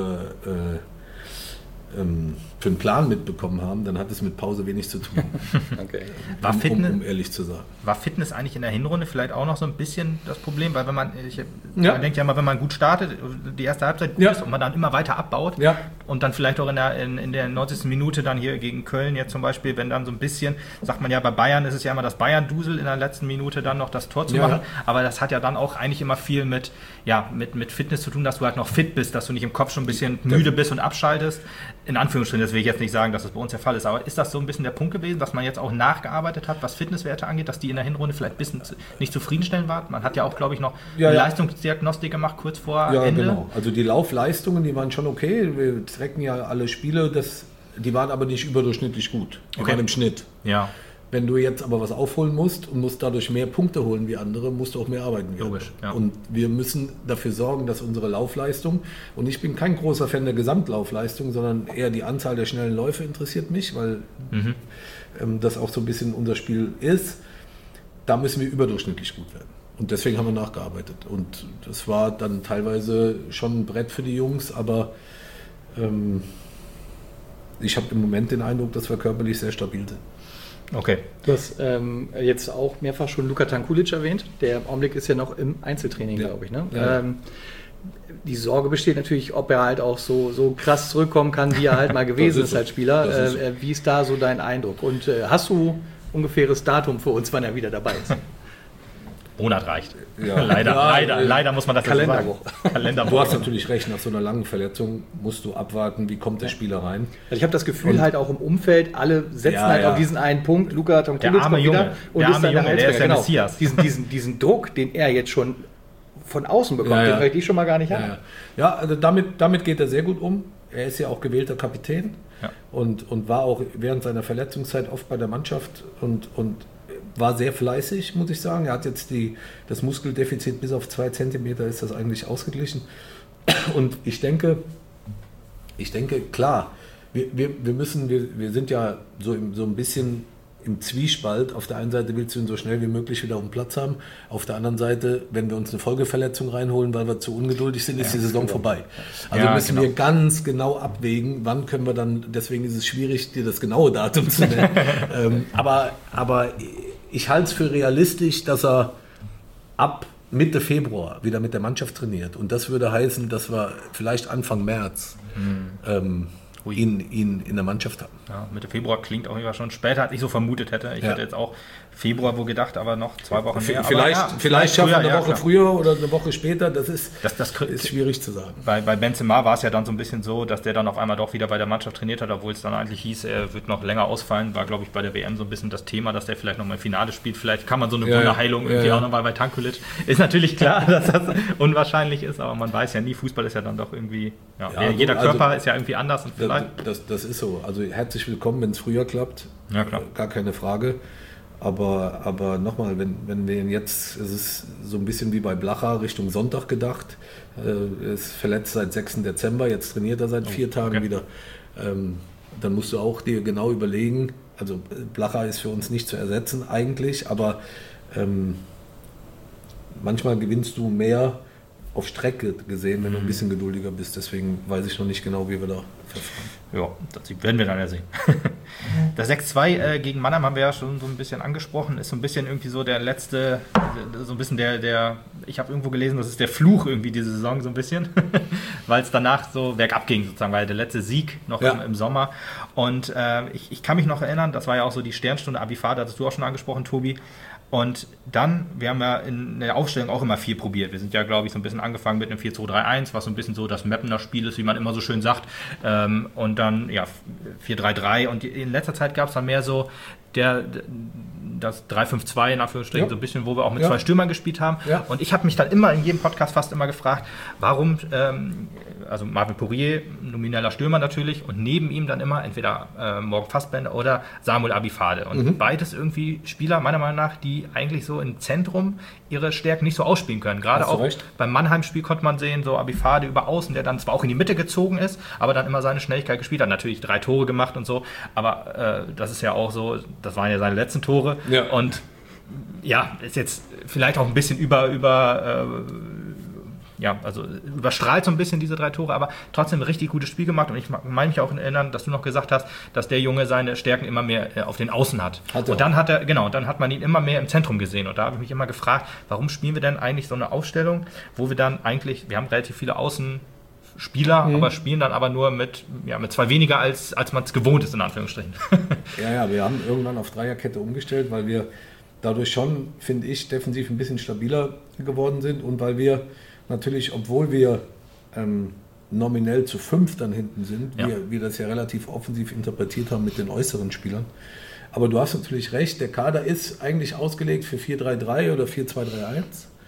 einen Plan mitbekommen haben, dann hat es mit Pause wenig zu tun. Okay. Um ehrlich zu sagen. War Fitness eigentlich in der Hinrunde vielleicht auch noch so ein bisschen das Problem? Weil man denkt ja immer, wenn man gut startet, die erste Halbzeit gut ist und man dann immer weiter abbaut und dann vielleicht auch in der 90. Minute dann hier gegen Köln jetzt zum Beispiel, wenn dann so ein bisschen, sagt man ja, bei Bayern ist es ja immer das Bayern-Dusel in der letzten Minute dann noch das Tor zu machen, aber das hat ja dann auch eigentlich immer viel mit Fitness zu tun, dass du halt noch fit bist, dass du nicht im Kopf schon ein bisschen müde bist und abschaltest. In Anführungsstrichen, das will ich jetzt nicht sagen, dass das bei uns der Fall ist, aber ist das so ein bisschen der Punkt gewesen, dass man jetzt auch nachgearbeitet hat, was Fitnesswerte angeht, dass die in der Hinrunde vielleicht ein bisschen nicht zufriedenstellend waren? Man hat ja auch, glaube ich, noch eine Leistungsdiagnostik gemacht, kurz vor Ende. Ja, genau. Also die Laufleistungen, die waren schon okay. Wir tracken ja alle Spiele, die waren aber nicht überdurchschnittlich gut. Die waren im Schnitt. Ja. Wenn du jetzt aber was aufholen musst und musst dadurch mehr Punkte holen wie andere, musst du auch mehr arbeiten wie Logisch, andere. Und wir müssen dafür sorgen, dass unsere Laufleistung, und ich bin kein großer Fan der Gesamtlaufleistung, sondern eher die Anzahl der schnellen Läufe interessiert mich, weil das auch so ein bisschen unser Spiel ist. Da müssen wir überdurchschnittlich gut werden. Und deswegen haben wir nachgearbeitet. Und das war dann teilweise schon ein Brett für die Jungs, aber ich habe im Moment den Eindruck, dass wir körperlich sehr stabil sind. Okay. Du hast jetzt auch mehrfach schon Luka Tankulic erwähnt. Der im Augenblick ist ja noch im Einzeltraining, glaube ich. Ne? Ja. Die Sorge besteht natürlich, ob er halt auch so krass zurückkommen kann, wie er halt mal gewesen ist als Spieler. Wie ist da so dein Eindruck? Und hast du ungefähres Datum für uns, wann er wieder dabei ist? Monat reicht. Ja. Leider muss man das Kalenderwoche. Kalenderwoche. Du hast natürlich recht, nach so einer langen Verletzung musst du abwarten, wie kommt der Spieler rein. Also ich habe das Gefühl, halt auch im Umfeld, alle setzen auf diesen einen Punkt, Luka Tankulic kommt wieder und ist dann der Messias. Diesen Druck, den er jetzt schon von außen bekommt, den möchte ich schon mal gar nicht haben. Ja, also damit geht er sehr gut um. Er ist ja auch gewählter Kapitän und war auch während seiner Verletzungszeit oft bei der Mannschaft und war sehr fleißig, muss ich sagen. Er hat jetzt das Muskeldefizit bis auf 2 Zentimeter ist das eigentlich ausgeglichen. Und ich denke, klar, wir sind ja so ein bisschen im Zwiespalt. Auf der einen Seite willst du ihn so schnell wie möglich wieder auf dem Platz haben. Auf der anderen Seite, wenn wir uns eine Folgeverletzung reinholen, weil wir zu ungeduldig sind, ist die Saison vorbei. Also müssen wir ganz genau abwägen, wann können wir dann, deswegen ist es schwierig, dir das genaue Datum zu nennen. Aber ich halte es für realistisch, dass er ab Mitte Februar wieder mit der Mannschaft trainiert. Und das würde heißen, dass wir vielleicht Anfang März ihn in der Mannschaft haben. Ja, Mitte Februar klingt auch immer schon später, als ich so vermutet hätte. Ich hätte jetzt auch Februar wohl gedacht, aber noch 2 Wochen mehr. Vielleicht schaffen wir eine Woche früher oder eine Woche später, das ist schwierig zu sagen. Bei Benzema war es ja dann so ein bisschen so, dass der dann auf einmal doch wieder bei der Mannschaft trainiert hat, obwohl es dann eigentlich hieß, er wird noch länger ausfallen. War, glaube ich, bei der WM so ein bisschen das Thema, dass der vielleicht noch mal im Finale spielt. Vielleicht kann man so eine Wunderheilung irgendwie auch nochmal bei Tankulic. Ist natürlich klar, dass das unwahrscheinlich ist, aber man weiß ja nie, Fußball ist ja dann doch irgendwie, jeder Körper ist ja irgendwie anders. Und vielleicht das ist so. Also herzlich willkommen, wenn es früher klappt. Ja, klar. Gar keine Frage. Aber nochmal, wenn wir jetzt, es ist so ein bisschen wie bei Blacher Richtung Sonntag gedacht, er ist verletzt seit 6. Dezember, jetzt trainiert er seit 4 Tagen wieder, dann musst du auch dir genau überlegen, also Blacher ist für uns nicht zu ersetzen eigentlich, aber manchmal gewinnst du mehr auf Strecke gesehen, wenn du ein bisschen geduldiger bist, deswegen weiß ich noch nicht genau, wie wir da verfahren. Ja, das werden wir dann ja sehen. Das 6-2 gegen Mannheim haben wir ja schon so ein bisschen angesprochen, ist so ein bisschen irgendwie so der letzte, so ein bisschen der ich habe irgendwo gelesen, das ist der Fluch irgendwie diese Saison so ein bisschen, weil es danach so bergab ging sozusagen, weil der letzte Sieg noch im Sommer und ich kann mich noch erinnern, das war ja auch so die Sternstunde Abifade, hattest du auch schon angesprochen, Tobi, Und dann, wir haben ja in der Aufstellung auch immer viel probiert. Wir sind ja, glaube ich, so ein bisschen angefangen mit einem 4-2-3-1, was so ein bisschen so das Mappener Spiel ist, wie man immer so schön sagt. Und dann, 4-3-3. Und in letzter Zeit gab es dann mehr so das 3-5-2 in Anführungsstrichen, so ein bisschen, wo wir auch mit 2 Stürmern gespielt haben. Ja. Und ich habe mich dann immer in jedem Podcast fast immer gefragt, warum, also Marvin Poirier, nomineller Stürmer natürlich, und neben ihm dann immer entweder Morgan Fassbender oder Samuel Abifade. Und beides irgendwie Spieler, meiner Meinung nach, die eigentlich so im Zentrum ihre Stärken nicht so ausspielen können. Gerade auch beim Mannheim-Spiel konnte man sehen, so Abifade über außen, der dann zwar auch in die Mitte gezogen ist, aber dann immer seine Schnelligkeit gespielt hat. Natürlich 3 Tore gemacht und so, aber das ist ja auch so, das waren ja seine letzten Tore. Ja. Und ist jetzt vielleicht auch ein bisschen überstrahlt so ein bisschen diese 3 Tore, aber trotzdem ein richtig gutes Spiel gemacht. Und ich meine mich auch erinnern, dass du noch gesagt hast, dass der Junge seine Stärken immer mehr auf den Außen hat. Und dann hat man ihn immer mehr im Zentrum gesehen. Und da habe ich mich immer gefragt, warum spielen wir denn eigentlich so eine Aufstellung, wo wir dann eigentlich, wir haben relativ viele Außenspieler, aber spielen dann aber nur mit 2 weniger, als man es gewohnt ist, in Anführungsstrichen. Ja, wir haben irgendwann auf Dreierkette umgestellt, weil wir dadurch schon, finde ich, defensiv ein bisschen stabiler geworden sind und weil wir natürlich, obwohl wir nominell zu 5 dann hinten sind, wir das ja relativ offensiv interpretiert haben mit den äußeren Spielern. Aber du hast natürlich recht, der Kader ist eigentlich ausgelegt für 4-3-3 oder 4-2-3-1.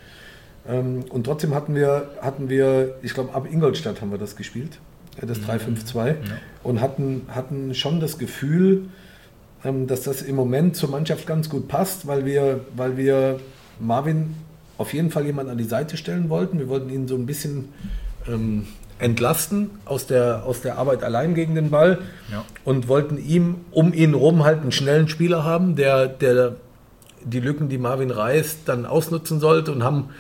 Und trotzdem hatten wir, ich glaube, ab Ingolstadt haben wir das gespielt, das 3-5-2, und hatten schon das Gefühl, dass das im Moment zur Mannschaft ganz gut passt, weil wir Marvin auf jeden Fall jemanden an die Seite stellen wollten. Wir wollten ihn so ein bisschen entlasten aus der Arbeit allein gegen den Ball und wollten um ihn rum halt einen schnellen Spieler haben, der die Lücken, die Marvin reißt, dann ausnutzen sollte, und haben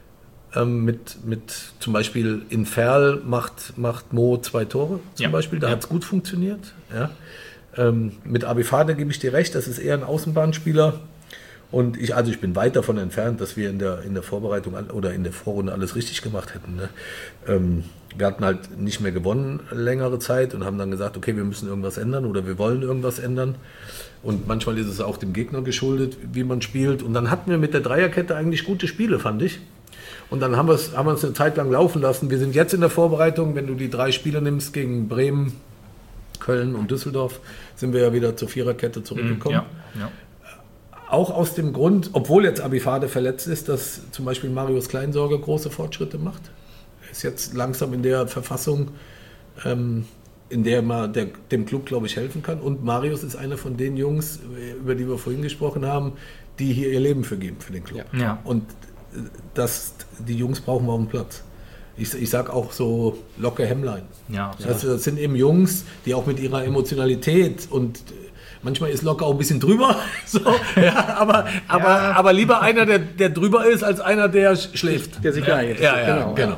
mit zum Beispiel in Ferl macht Mo 2 Tore zum Beispiel, da hat es gut funktioniert. Ja. Mit Abifade gebe ich dir recht, das ist eher ein Außenbahnspieler. Und ich bin weit davon entfernt, dass wir in der Vorbereitung oder in der Vorrunde alles richtig gemacht hätten. Ne? Wir hatten halt nicht mehr gewonnen längere Zeit und haben dann gesagt, okay, wir müssen irgendwas ändern oder wir wollen irgendwas ändern. Und manchmal ist es auch dem Gegner geschuldet, wie man spielt. Und dann hatten wir mit der Dreierkette eigentlich gute Spiele, fand ich. Und dann haben wir es eine Zeit lang laufen lassen. Wir sind jetzt in der Vorbereitung, wenn du die 3 Spiele nimmst gegen Bremen, Köln und Düsseldorf, sind wir ja wieder zur Viererkette zurückgekommen. Ja. Auch aus dem Grund, obwohl jetzt Abifade verletzt ist, dass zum Beispiel Marius Kleinsorge große Fortschritte macht. Er ist jetzt langsam in der Verfassung, in der man dem Club, glaube ich, helfen kann. Und Marius ist einer von den Jungs, über die wir vorhin gesprochen haben, die hier ihr Leben vergeben für den Club. Ja. Und die Jungs brauchen wir auf dem Platz. Ich sage auch so locker Hemmlein. Ja. Das sind eben Jungs, die auch mit ihrer Emotionalität und manchmal ist locker auch ein bisschen drüber, so, aber lieber einer, der drüber ist, als einer, der schläft. Der sich gleicht. Genau.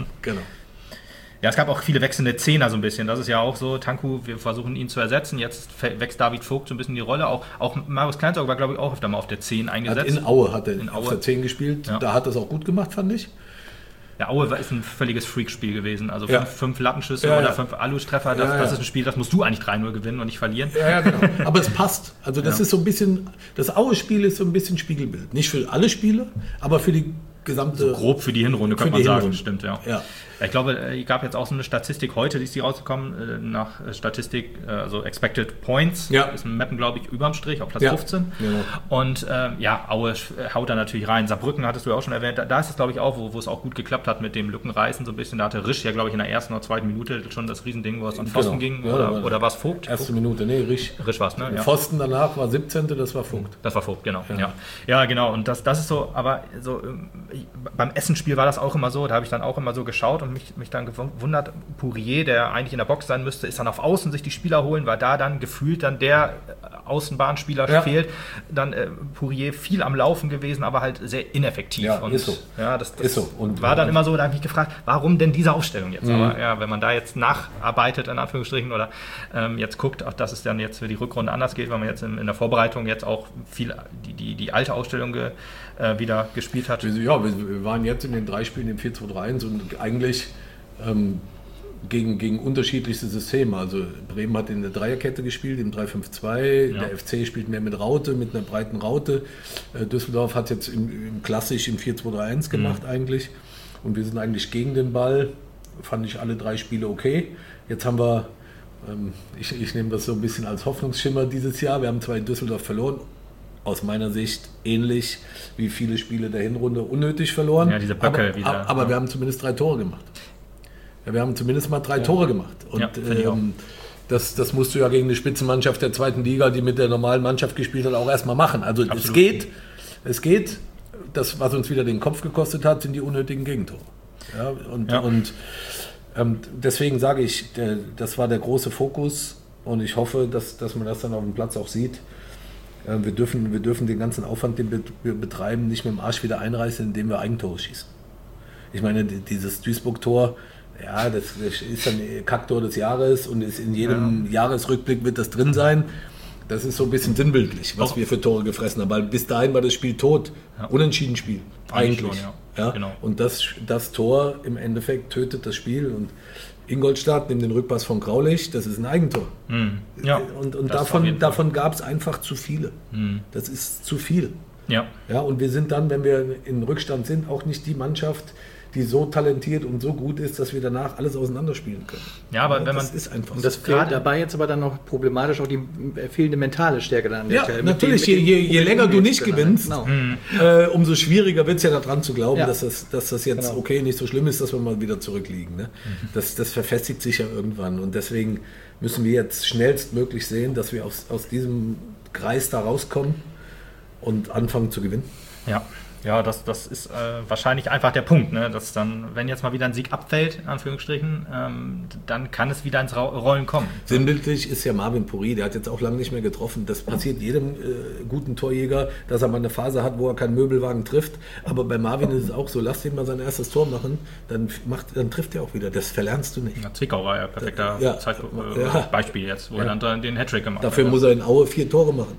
Ja, es gab auch viele wechselnde Zehner so ein bisschen. Das ist ja auch so, Tanku, wir versuchen ihn zu ersetzen. Jetzt wächst David Vogt so ein bisschen die Rolle. Auch Marius Kleinsorge war, glaube ich, auch öfter mal auf der 10 eingesetzt. In Aue hat er auf der 10 gespielt. Ja. Da hat er es auch gut gemacht, fand ich. Ja, Aue ist ein völliges Freakspiel gewesen. Also 5 Lattenschüsse oder 5 Alu-Treffer, das ist ein Spiel, das musst du eigentlich 3-0 gewinnen und nicht verlieren. Ja, genau. Aber es passt. Also das ist so ein bisschen, das Aue-Spiel ist so ein bisschen Spiegelbild. Nicht für alle Spiele, aber für die gesamte... So grob für die Hinrunde, könnte man sagen. Stimmt, ja. Ich glaube, es gab jetzt auch so eine Statistik heute, die ist rausgekommen, nach Statistik, also Expected Points, ist ein Mappen, glaube ich, überm Strich auf Platz 15. Genau. Und Aue haut da natürlich rein. Saarbrücken hattest du ja auch schon erwähnt, da ist es, glaube ich, auch, wo es auch gut geklappt hat mit dem Lückenreißen so ein bisschen. Da hatte Risch ja, glaube ich, in der ersten oder zweiten Minute schon das Riesending, wo es an Pfosten ging. Oder war es Vogt? Erste Minute, Risch war es, ne? Ja. Pfosten danach war 17., das war Vogt. Das war Vogt, genau. Ja, genau. Und das ist so, aber so beim Essenspiel war das auch immer so, da habe ich dann auch immer so geschaut und mich dann gewundert, Poirier, der eigentlich in der Box sein müsste, ist dann auf Außen sich die Spieler holen, weil da dann gefühlt dann der Außenbahnspieler fehlt. Dann Poirier viel am Laufen gewesen, aber halt sehr ineffektiv. Ja, ist so. Ja, das ist so. Und war dann immer so, da habe ich mich gefragt, warum denn diese Aufstellung jetzt? Aber wenn man da jetzt nacharbeitet, in Anführungsstrichen, oder jetzt guckt, auch dass es dann jetzt für die Rückrunde anders geht, weil man jetzt in der Vorbereitung jetzt auch viel die alte Ausstellung wieder gespielt hat. Ja, wir waren jetzt in den 3 Spielen im 4-2-3-1 und eigentlich gegen unterschiedlichste Systeme. Also Bremen hat in der Dreierkette gespielt, im 3-5-2, der FC spielt mehr mit Raute, mit einer breiten Raute. Düsseldorf hat jetzt klassisch im 4-2-3-1 gemacht eigentlich. Und wir sind eigentlich gegen den Ball, fand ich alle 3 Spiele okay. Jetzt haben wir, ich nehme das so ein bisschen als Hoffnungsschimmer dieses Jahr, wir haben 2 in Düsseldorf verloren. Aus meiner Sicht ähnlich wie viele Spiele der Hinrunde unnötig verloren. Ja, diese Böcke wieder. Aber wir haben zumindest 3 Tore gemacht. Ja, wir haben zumindest mal 3 Tore gemacht. Und das musst du ja gegen eine Spitzenmannschaft der 2. Liga, die mit der normalen Mannschaft gespielt hat, auch erstmal machen. Also es geht. Das, was uns wieder den Kopf gekostet hat, sind die unnötigen Gegentore. Und deswegen sage ich, das war der große Fokus und ich hoffe, dass man das dann auf dem Platz auch sieht. Wir dürfen den ganzen Aufwand, den wir betreiben, nicht mit dem Arsch wieder einreißen, indem wir Eigentore schießen. Ich meine, dieses Duisburg-Tor, ja, das ist dann Kacktor des Jahres und ist in jedem Jahresrückblick wird das drin sein. Das ist so ein bisschen sinnbildlich, was wir für Tore gefressen haben, weil bis dahin war das Spiel tot. Unentschieden Spiel, eigentlich. Schon, ja. Genau. Und das Tor im Endeffekt tötet das Spiel und Ingolstadt nimmt den Rückpass von Graulich, das ist ein Eigentor. Ja, und davon gab es einfach zu viele. Das ist zu viel. Ja, und wir sind dann, wenn wir in Rückstand sind, auch nicht die Mannschaft, die so talentiert und so gut ist, dass wir danach alles auseinanderspielen können. Ja, aber wenn man das ist einfach und das fehlt dabei jetzt aber dann noch problematisch auch die fehlende mentale Stärke dann an der Stelle. Natürlich, je länger du nicht gewinnst, umso schwieriger wird es ja daran zu glauben, dass das jetzt okay, nicht so schlimm ist, dass wir mal wieder zurückliegen. Ne? Das verfestigt sich ja irgendwann und deswegen müssen wir jetzt schnellstmöglich sehen, dass wir aus diesem Kreis da rauskommen und anfangen zu gewinnen. Ja, das ist wahrscheinlich einfach der Punkt, ne? Dass dann, wenn jetzt mal wieder ein Sieg abfällt, in Anführungsstrichen, dann kann es wieder ins Rollen kommen. Sinnbildlich ist ja Marvin Puri, der hat jetzt auch lange nicht mehr getroffen. Das passiert jedem guten Torjäger, dass er mal eine Phase hat, wo er keinen Möbelwagen trifft. Aber bei Marvin ist es auch so, lass ihn mal sein erstes Tor machen, dann trifft er auch wieder. Das verlernst du nicht. Ja, Zwickau war ja perfekter Beispiel jetzt, wo er dann den Hattrick gemacht hat. Dafür muss er in Aue 4 Tore machen.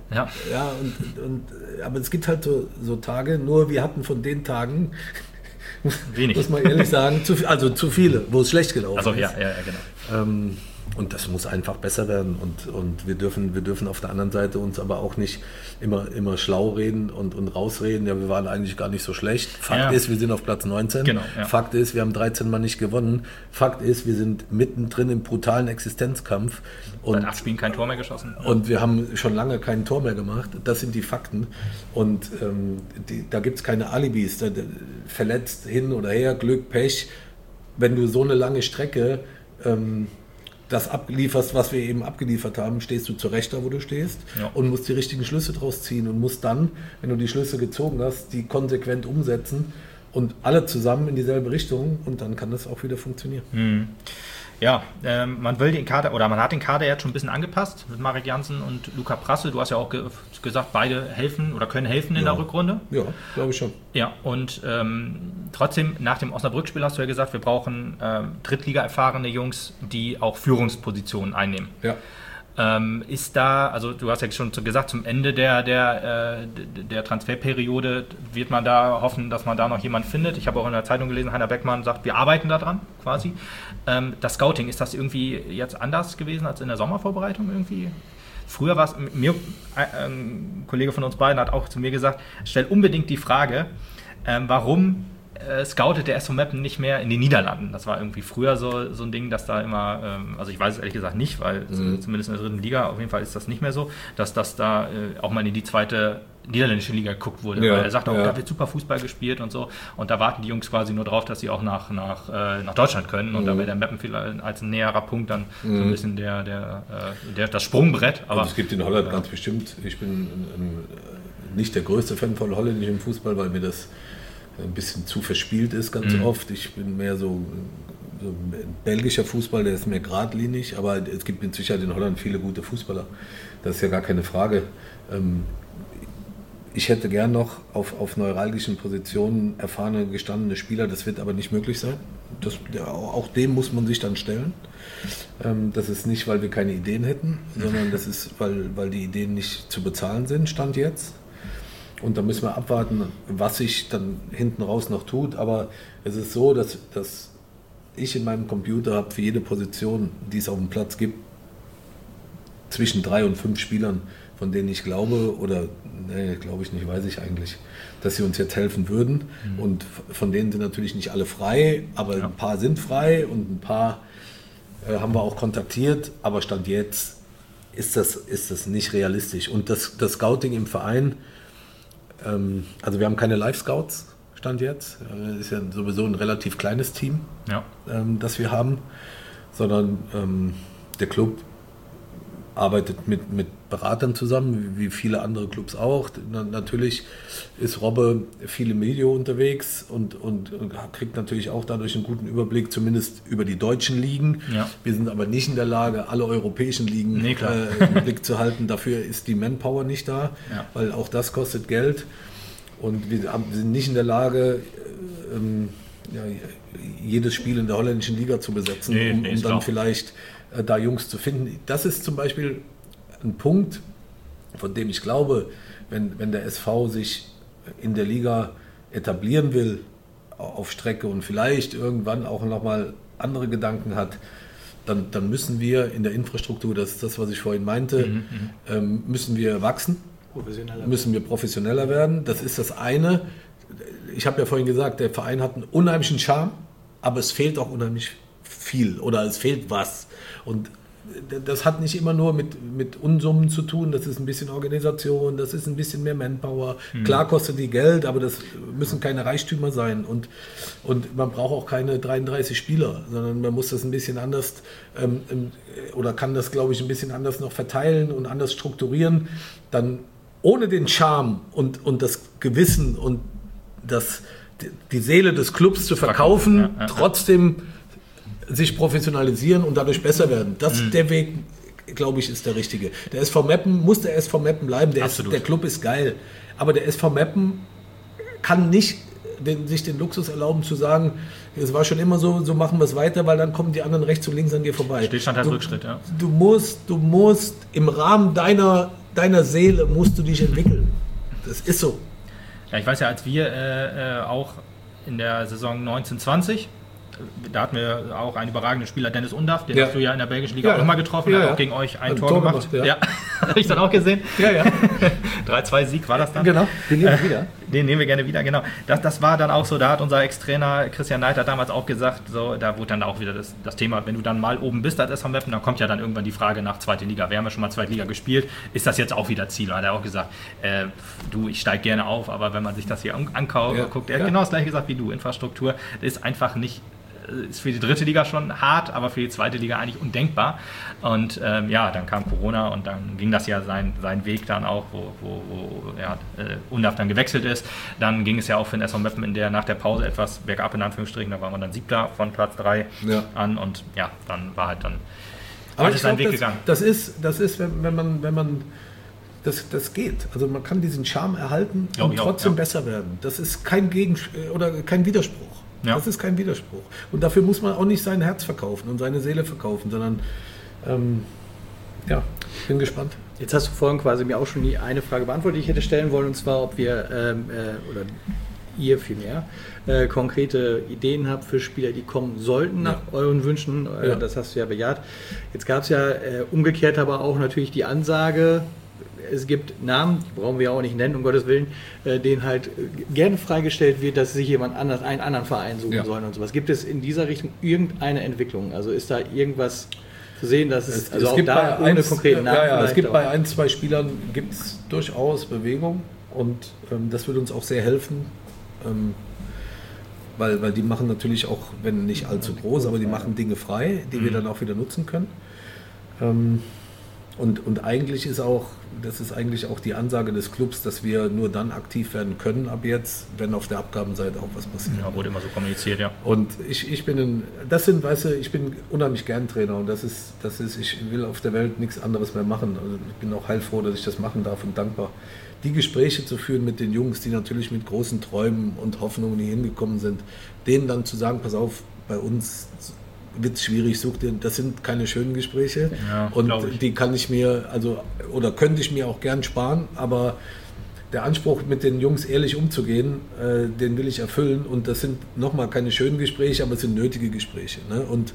Aber es gibt halt so Tage, nur wir hatten von den Tagen, wenig, muss man ehrlich sagen, zu viele, wo es schlecht gelaufen ist. Ja, genau. Und das muss einfach besser werden und wir dürfen auf der anderen Seite uns aber auch nicht immer schlau reden und rausreden, ja, wir waren eigentlich gar nicht so schlecht. Fakt ist, wir sind auf Platz 19. Genau, ja. Fakt ist, wir haben 13 Mal nicht gewonnen. Fakt ist, wir sind mittendrin im brutalen Existenzkampf. Und seit 8 Spielen kein Tor mehr geschossen. Und wir haben schon lange kein Tor mehr gemacht. Das sind die Fakten. Und da gibt es keine Alibis. Verletzt hin oder her, Glück, Pech. Wenn du so eine lange Strecke das ablieferst, was wir eben abgeliefert haben, stehst du zurecht da, wo du stehst und musst die richtigen Schlüsse draus ziehen und musst dann, wenn du die Schlüsse gezogen hast, die konsequent umsetzen und alle zusammen in dieselbe Richtung und dann kann das auch wieder funktionieren. Ja, man will den Kader, oder man hat den Kader jetzt schon ein bisschen angepasst mit Marek Jansen und Luca Prassel. Du hast ja auch gesagt, beide helfen oder können helfen in der Rückrunde. Ja, glaube ich schon. Ja, und trotzdem, nach dem Osnabrück-Spiel hast du ja gesagt, wir brauchen Drittliga-erfahrene Jungs, die auch Führungspositionen einnehmen. Ja. Ist da, also du hast ja schon gesagt, zum Ende der Transferperiode wird man da hoffen, dass man da noch jemanden findet. Ich habe auch in der Zeitung gelesen, Heiner Beckmann sagt, wir arbeiten da dran quasi. Das Scouting, ist das irgendwie jetzt anders gewesen als in der Sommervorbereitung irgendwie? Früher war es, ein Kollege von uns beiden hat auch zu mir gesagt, stell unbedingt die Frage, warum scoutet der SV Meppen nicht mehr in den Niederlanden. Das war irgendwie früher so ein Ding, dass da immer, also ich weiß es ehrlich gesagt nicht, weil zumindest in der 3. Liga auf jeden Fall ist das nicht mehr so, dass das da auch mal in die 2. niederländische Liga geguckt wurde. Weil er sagt auch, da wird super Fußball gespielt und so und da warten die Jungs quasi nur drauf, dass sie auch nach Deutschland können und da wäre der Meppen vielleicht als ein näherer Punkt dann so ein bisschen das Sprungbrett. Aber und es gibt in Holland ganz bestimmt, ich bin nicht der größte Fan von holländischem Fußball, weil mir das ein bisschen zu verspielt ist ganz oft. Ich bin mehr so ein belgischer Fußball, der ist mehr geradlinig, aber es gibt mit Sicherheit in Holland viele gute Fußballer. Das ist ja gar keine Frage. Ich hätte gern noch auf neuralgischen Positionen erfahrene, gestandene Spieler, das wird aber nicht möglich sein. Auch dem muss man sich dann stellen. Das ist nicht, weil wir keine Ideen hätten, sondern das ist, weil die Ideen nicht zu bezahlen sind, Stand jetzt. Und da müssen wir abwarten, was sich dann hinten raus noch tut. Aber es ist so, dass ich in meinem Computer habe für jede Position, die es auf dem Platz gibt, zwischen 3 und 5 Spielern, von denen ich glaube, oder glaube ich nicht, weiß ich eigentlich, dass sie uns jetzt helfen würden. Und von denen sind natürlich nicht alle frei, aber ein paar sind frei und ein paar haben wir auch kontaktiert, aber Stand jetzt ist das nicht realistisch. Und das Scouting im Verein, also wir haben keine Live-Scouts, Stand jetzt, ist ja sowieso ein relativ kleines Team, das wir haben, sondern der Club arbeitet mit Beratern zusammen, wie viele andere Clubs auch. Natürlich ist Robbe viel im Video unterwegs und kriegt natürlich auch dadurch einen guten Überblick, zumindest über die deutschen Ligen. Ja. Wir sind aber nicht in der Lage, alle europäischen Ligen im Blick zu halten. Dafür ist die Manpower nicht da, weil auch das kostet Geld. Und wir sind nicht in der Lage, jedes Spiel in der holländischen Liga zu besetzen, um dann vielleicht da Jungs zu finden. Das ist zum Beispiel ein Punkt, von dem ich glaube, wenn der SV sich in der Liga etablieren will auf Strecke und vielleicht irgendwann auch nochmal andere Gedanken hat, dann müssen wir in der Infrastruktur, das ist das, was ich vorhin meinte, müssen wir wachsen, müssen wir professioneller werden. Das ist das eine. Ich habe ja vorhin gesagt, der Verein hat einen unheimlichen Charme, aber es fehlt auch unheimlich viel oder es fehlt was. Und das hat nicht immer nur mit Unsummen zu tun, das ist ein bisschen Organisation, das ist ein bisschen mehr Manpower. Klar kostet die Geld, aber das müssen keine Reichtümer sein. Und man braucht auch keine 33 Spieler, sondern man muss das ein bisschen anders oder kann das, glaube ich, ein bisschen anders noch verteilen und anders strukturieren. Dann ohne den Charme und das Gewissen und die Seele des Clubs zu verkaufen, trotzdem sich professionalisieren und dadurch besser werden. Der Weg, glaube ich, ist der richtige. Der SV Meppen muss der SV Meppen bleiben. Der Club ist geil. Aber der SV Meppen kann nicht sich den Luxus erlauben zu sagen, es war schon immer so machen wir es weiter, weil dann kommen die anderen rechts und links an dir vorbei. Stillstand heißt Rückschritt, ja. Du musst im Rahmen deiner Seele musst du dich entwickeln. Das ist so. Ja, ich weiß ja, als wir auch in der Saison 1920 da hatten wir auch einen überragenden Spieler, Dennis Undaff, den hast du ja in der belgischen Liga auch mal getroffen, hat auch gegen euch ein Tor gemacht. Ja. Habe ich dann auch gesehen. 3-2 Sieg war das dann. Genau, den nehmen wir wieder. Den nehmen wir gerne wieder, genau. Das war dann auch so, da hat unser Ex-Trainer Christian Neiter damals auch gesagt, so, da wurde dann auch wieder das Thema, wenn du dann mal oben bist als SV Meppen, dann kommt ja dann irgendwann die Frage nach zweite Liga. Wir haben ja schon mal zweite Liga gespielt, ist das jetzt auch wieder Ziel? Da hat er auch gesagt, ich steige gerne auf, aber wenn man sich das hier guckt, er hat genau das gleiche gesagt wie du, Infrastruktur, das ist einfach nicht, ist für die dritte Liga schon hart, aber für die zweite Liga eigentlich undenkbar. Und dann kam Corona und dann ging das ja sein Weg dann auch, wo Undaff dann gewechselt ist. Dann ging es ja auch für den SV Meppen nach der Pause etwas bergab in Anführungsstrichen, da war man dann 7. von Platz 3 an und dann war halt dann sein Weg gegangen. Das ist, wenn man das geht. Also man kann diesen Charme erhalten und trotzdem besser werden. Das ist kein kein Widerspruch. Ja. Das ist kein Widerspruch. Und dafür muss man auch nicht sein Herz verkaufen und seine Seele verkaufen, sondern bin gespannt. Jetzt hast du vorhin quasi mir auch schon eine Frage beantwortet, die ich hätte stellen wollen, und zwar, ob wir oder ihr vielmehr konkrete Ideen habt für Spieler, die kommen sollten nach euren Wünschen. Das hast du ja bejaht. Jetzt gab es ja umgekehrt aber auch natürlich die Ansage, es gibt Namen, die brauchen wir auch nicht nennen, um Gottes Willen, denen halt gerne freigestellt wird, dass sich jemand anders einen anderen Verein suchen soll und sowas. Gibt es in dieser Richtung irgendeine Entwicklung? Also ist da irgendwas zu sehen, dass es auch gibt da ohne konkreten Namen? Es gibt bei 1-2 Spielern gibt's durchaus Bewegung und das würde uns auch sehr helfen, weil die machen natürlich auch, wenn nicht allzu groß, aber die machen Dinge frei, die wir dann auch wieder nutzen können. Und eigentlich das ist eigentlich auch die Ansage des Clubs, dass wir nur dann aktiv werden können ab jetzt, wenn auf der Abgabenseite auch was passiert. Ja, wurde immer so kommuniziert, ja. Und ich bin unheimlich gern Trainer und ich will auf der Welt nichts anderes mehr machen. Also ich bin auch heilfroh, dass ich das machen darf und dankbar. Die Gespräche zu führen mit den Jungs, die natürlich mit großen Träumen und Hoffnungen hier hingekommen sind, denen dann zu sagen, pass auf, bei uns wird es schwierig, das sind keine schönen Gespräche und die kann ich mir, könnte ich mir auch gern sparen, aber der Anspruch, mit den Jungs ehrlich umzugehen, den will ich erfüllen. Und das sind nochmal keine schönen Gespräche, aber es sind nötige Gespräche. Ne? Und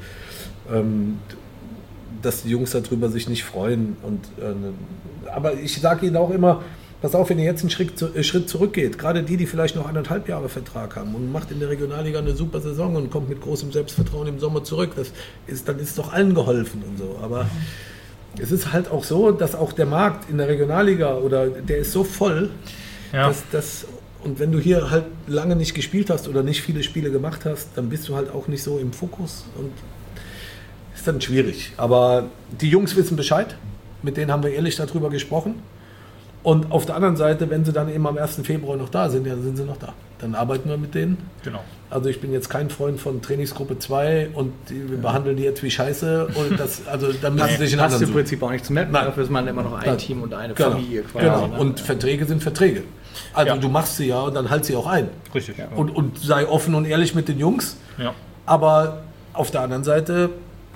dass die Jungs darüber sich nicht freuen. Aber ich sage ihnen auch immer, pass auf, wenn ihr jetzt einen Schritt zurückgeht, gerade die vielleicht noch 1,5 Jahre Vertrag haben und macht in der Regionalliga eine super Saison und kommt mit großem Selbstvertrauen im Sommer zurück, dann ist doch allen geholfen und so. Aber es ist halt auch so, dass auch der Markt in der Regionalliga der ist so voll, und wenn du hier halt lange nicht gespielt hast oder nicht viele Spiele gemacht hast, dann bist du halt auch nicht so im Fokus und ist dann schwierig. Aber die Jungs wissen Bescheid, mit denen haben wir ehrlich darüber gesprochen. Und auf der anderen Seite, wenn sie dann eben am 1. Februar noch da sind, dann sind sie noch da. Dann arbeiten wir mit denen. Genau. Also ich bin jetzt kein Freund von Trainingsgruppe 2 und wir behandeln die jetzt wie Scheiße. Und dann müssen sie sich in passt anderen im Prinzip auch nicht zum Mappen. Dafür ist man immer noch ein Team und eine Familie quasi. Genau. Und Verträge sind Verträge. Also du machst sie ja und dann halt sie auch ein. Richtig. Ja. Und sei offen und ehrlich mit den Jungs. Ja. Aber auf der anderen Seite,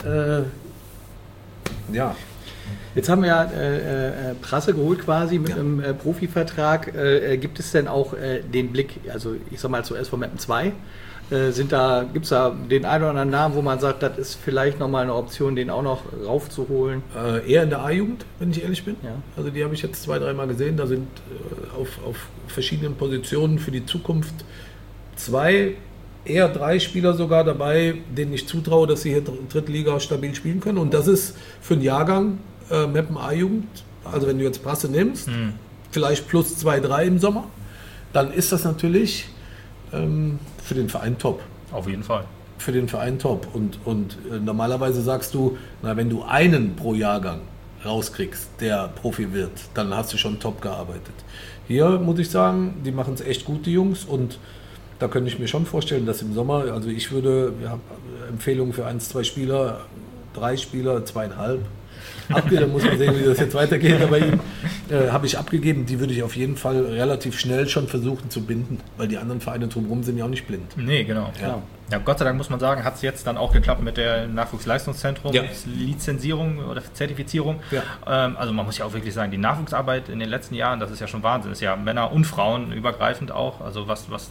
Jetzt haben wir ja Prasse geholt quasi mit einem Profivertrag. Gibt es denn auch den Blick, also ich sag mal zu SV Meppen 2, gibt es da den einen oder anderen Namen, wo man sagt, das ist vielleicht nochmal eine Option, den auch noch raufzuholen? Eher in der A-Jugend, wenn ich ehrlich bin. Ja. Also die habe ich jetzt 2-3 Mal gesehen. Da sind auf verschiedenen Positionen für die Zukunft 2, eher 3 Spieler sogar dabei, denen ich zutraue, dass sie hier Drittliga stabil spielen können. Und das ist für einen Jahrgang Meppen A-Jugend, also wenn du jetzt Prasse nimmst, vielleicht plus 2, 3 im Sommer, dann ist das natürlich für den Verein top. Auf jeden Fall. Für den Verein top. Und normalerweise sagst du, wenn du einen pro Jahrgang rauskriegst, der Profi wird, dann hast du schon top gearbeitet. Hier muss ich sagen, die machen es echt gut, die Jungs, und da könnte ich mir schon vorstellen, dass im Sommer, also wir haben Empfehlungen für 1, 2 Spieler, 3 Spieler, 2,5. Da muss man sehen, wie das jetzt weitergeht, aber ihm habe ich abgegeben, die würde ich auf jeden Fall relativ schnell schon versuchen zu binden, weil die anderen Vereine drumherum sind ja auch nicht blind. Nee, genau. Ja, Gott sei Dank muss man sagen, hat es jetzt dann auch geklappt mit der Nachwuchsleistungszentrum, Lizenzierung oder Zertifizierung. Ja. Also man muss ja auch wirklich sagen, die Nachwuchsarbeit in den letzten Jahren, das ist ja schon Wahnsinn, ist ja Männer und Frauen übergreifend auch. Also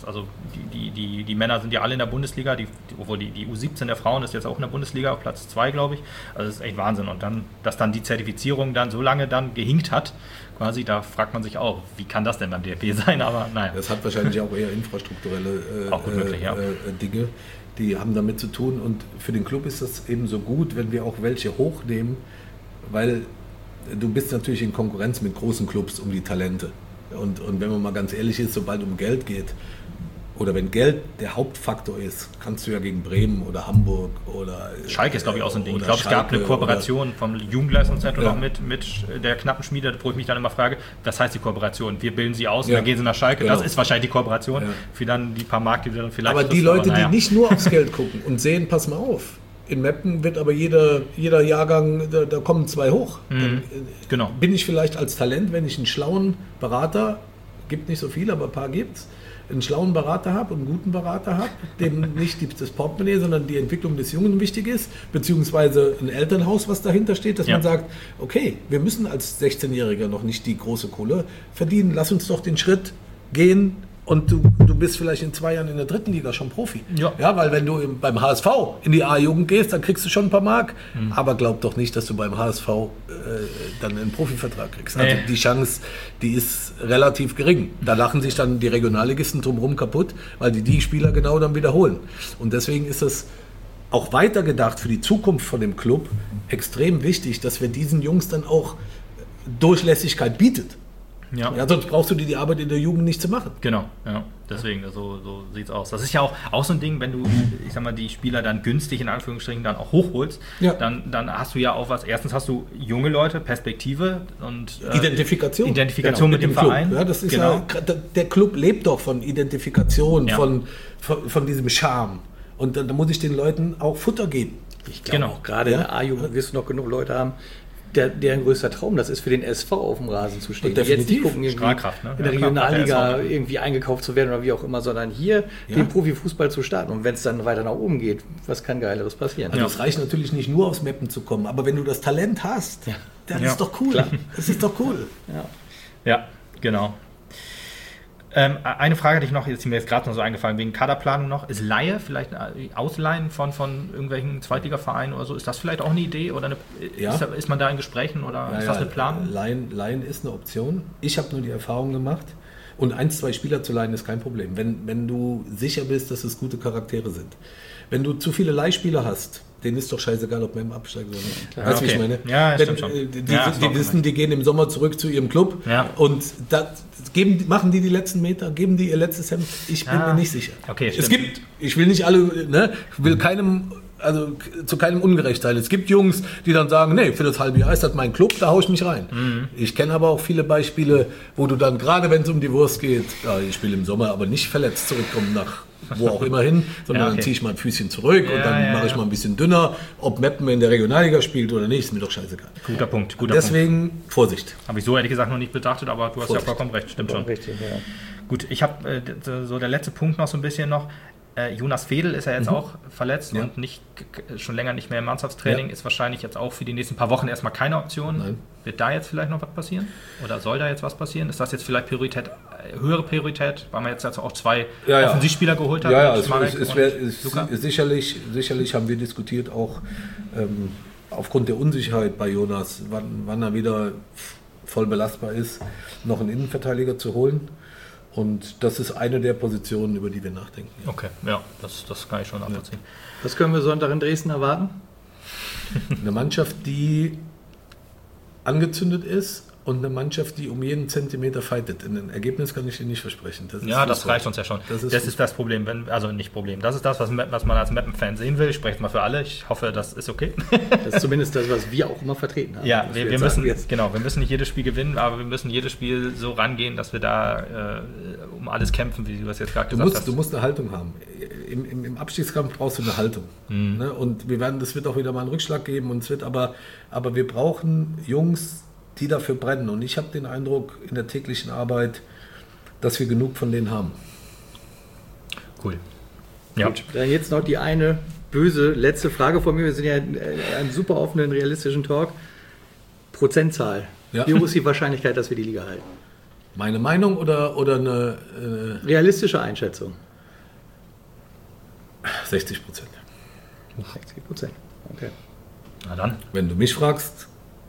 die Männer sind ja alle in der Bundesliga, obwohl die U17 der Frauen ist jetzt auch in der Bundesliga auf Platz 2, glaube ich. Also das ist echt Wahnsinn. Und dann, dass dann die Zertifizierung dann so lange dann gehinkt hat, quasi, da fragt man sich auch, wie kann das denn beim DFB sein? Aber naja. Das hat wahrscheinlich auch eher infrastrukturelle Dinge, die haben damit zu tun. Und für den Club ist das eben so gut, wenn wir auch welche hochnehmen, weil du bist natürlich in Konkurrenz mit großen Clubs um die Talente. Und wenn man mal ganz ehrlich ist, sobald um Geld geht, oder wenn Geld der Hauptfaktor ist, kannst du ja gegen Bremen oder Hamburg oder Schalke ist, glaube ich, auch so ein Ding. Ich glaube, es gab eine Kooperation vom Jugendleistungszentrum noch mit der Knappenschmiede, wo ich mich dann immer frage, was heißt die Kooperation? Wir bilden sie aus und dann gehen sie nach Schalke. Genau. Das ist wahrscheinlich die Kooperation für dann die paar Mark, die du dann vielleicht... Aber die Leute, die nicht nur aufs Geld gucken und sehen, pass mal auf, in Meppen wird aber jeder Jahrgang, da kommen 2 hoch. Dann bin ich vielleicht als Talent, wenn ich einen schlauen Berater, gibt nicht so viel, aber ein paar gibt's, einen schlauen Berater habe und einen guten Berater habe, dem nicht das Portemonnaie, sondern die Entwicklung des Jungen wichtig ist, beziehungsweise ein Elternhaus, was dahinter steht, dass man sagt, okay, wir müssen als 16-Jähriger noch nicht die große Kohle verdienen, lass uns doch den Schritt gehen und du bist vielleicht in 2 Jahren in der 3. Liga schon Profi. Ja, weil wenn du beim HSV in die A-Jugend gehst, dann kriegst du schon ein paar Mark, aber glaub doch nicht, dass du beim HSV dann einen Profivertrag kriegst. Also die Chance, die ist relativ gering. Da lachen sich dann die Regionalligisten drumherum kaputt, weil die Spieler genau dann wiederholen. Und deswegen ist es auch weitergedacht für die Zukunft von dem Club extrem wichtig, dass wir diesen Jungs dann auch Durchlässigkeit bietet. Ja, sonst brauchst du die Arbeit in der Jugend nicht zu machen. Genau, ja. Deswegen, so sieht es aus. Das ist ja auch so ein Ding, wenn du, ich sag mal, die Spieler dann günstig in Anführungsstrichen dann auch hochholst, dann hast du ja auch was. Erstens hast du junge Leute, Perspektive und Identifikation mit dem Verein. Ja, das ist der Club lebt doch von Identifikation, von diesem Charme. Und da muss ich den Leuten auch Futter geben. Ich glaube auch gerade in der A-Jugend wirst du noch genug Leute haben, deren größter Traum das ist, für den SV auf dem Rasen zu stehen. Jetzt nicht gucken, Strahlkraft, ne? In der Regionalliga irgendwie eingekauft zu werden oder wie auch immer, sondern hier den Profifußball zu starten. Und wenn es dann weiter nach oben geht, was kann Geileres passieren? Also es reicht natürlich nicht nur aufs Meppen zu kommen, aber wenn du das Talent hast, dann ist doch cool. Klar. Das ist doch cool. Ja, genau. Eine Frage hatte ich noch, ist mir jetzt gerade noch so eingefallen, wegen Kaderplanung noch. Ist Laie, vielleicht Ausleihen von irgendwelchen Zweitligavereinen oder so, ist das vielleicht auch eine Idee? Oder ist man da in Gesprächen oder ist das eine Planung? Leihen ist eine Option. Ich habe nur die Erfahrung gemacht, und 1, 2 Spieler zu leihen ist kein Problem, wenn du sicher bist, dass es gute Charaktere sind. Wenn du zu viele Leihspieler hast, denen ist doch scheißegal, ob man absteigt oder nicht. Weißt du, wie ich meine? Ja, stimmt schon. Die wissen, die gehen im Sommer zurück zu ihrem Club und machen die letzten Meter, geben die ihr letztes Hemd. Ich bin mir nicht sicher. Okay, ich will nicht alle, ich will zu keinem ungerecht sein. Es gibt Jungs, die dann sagen, nee, für das halbe Jahr ist das mein Club, da haue ich mich rein. Ich kenne aber auch viele Beispiele, wo du dann, gerade wenn es um die Wurst geht, ich will im Sommer aber nicht verletzt zurückkommen nach wo auch immer hin, sondern dann ziehe ich mal ein Füßchen zurück und dann mache ich mal ein bisschen dünner. Ob Meppen in der Regionalliga spielt oder nicht, ist mir doch scheißegal. Guter Punkt. Deswegen Vorsicht. Habe ich so ehrlich gesagt noch nicht betrachtet, aber du hast ja vollkommen recht, stimmt schon. Richtig, ja. Gut, ich habe so der letzte Punkt noch so ein bisschen noch. Jonas Fedel ist ja jetzt auch verletzt und schon länger nicht mehr im Mannschaftstraining, ist wahrscheinlich jetzt auch für die nächsten paar Wochen erstmal keine Option. Nein. Wird da jetzt vielleicht noch was passieren? Oder soll da jetzt was passieren? Ist das jetzt vielleicht höhere Priorität, weil man jetzt auch 2 Offensivspieler geholt hat? Sicherlich haben wir diskutiert, auch aufgrund der Unsicherheit bei Jonas, wann er wieder voll belastbar ist, noch einen Innenverteidiger zu holen. Und das ist eine der Positionen, über die wir nachdenken. Okay, ja, das kann ich schon nachvollziehen. Was können wir Sonntag in Dresden erwarten? Eine Mannschaft, die angezündet ist und eine Mannschaft, die um jeden Zentimeter fightet. Ein Ergebnis kann ich dir nicht versprechen. Das reicht uns ja schon. Das ist das Problem, das ist das, was man als Meppen-Fan sehen will. Ich spreche jetzt mal für alle. Ich hoffe, das ist okay. Das ist zumindest das, was wir auch immer vertreten haben. Ja, wir müssen nicht jedes Spiel gewinnen, aber wir müssen jedes Spiel so rangehen, dass wir da um alles kämpfen, wie du das jetzt gerade gesagt hast. Du musst eine Haltung haben. Im Abstiegskampf brauchst du eine Haltung. Ne? Und das wird auch wieder mal einen Rückschlag geben. Aber wir brauchen Jungs, die dafür brennen. Und ich habe den Eindruck in der täglichen Arbeit, dass wir genug von denen haben. Cool. Ja. Gut, dann jetzt noch die eine böse letzte Frage von mir. Wir sind ja in einem super offenen, realistischen Talk. Prozentzahl. Ja. Wie hoch ist die Wahrscheinlichkeit, dass wir die Liga halten? Meine Meinung oder eine... realistische Einschätzung? 60%. 60%, okay. Na dann. Wenn du mich fragst...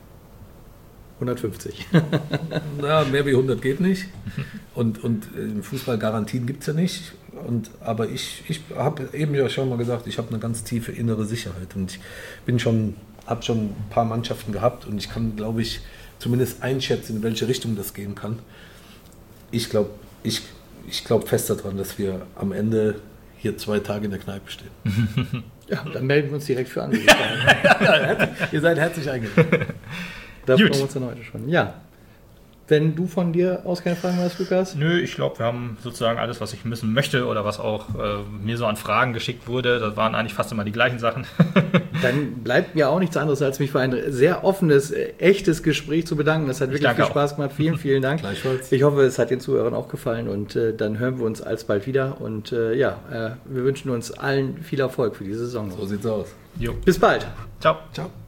150. Mehr wie 100 geht nicht. Und im Fußball Garantien gibt es ja nicht. Aber ich habe eben ja schon mal gesagt, ich habe eine ganz tiefe innere Sicherheit. Und ich habe schon ein paar Mannschaften gehabt und ich kann, glaube ich, zumindest einschätzen, in welche Richtung das gehen kann. Ich glaube fest daran, dass wir am Ende hier 2 Tage in der Kneipe stehen. Ja, dann melden wir uns direkt für an. Ihr seid herzlich eingeladen. Da freuen wir uns dann heute schon. Ja. Wenn du von dir aus keine Fragen hast, Lukas? Nö, ich glaube, wir haben sozusagen alles, was ich wissen möchte oder was auch mir so an Fragen geschickt wurde. Das waren eigentlich fast immer die gleichen Sachen. Dann bleibt mir auch nichts anderes, als mich für ein sehr offenes, echtes Gespräch zu bedanken. Das hat wirklich viel Spaß gemacht. Vielen, vielen Dank. Gleichfalls. Ich hoffe, es hat den Zuhörern auch gefallen und dann hören wir uns alsbald wieder. Und wir wünschen uns allen viel Erfolg für die Saison. So sieht's aus. Jo. Bis bald. Ciao. Ciao.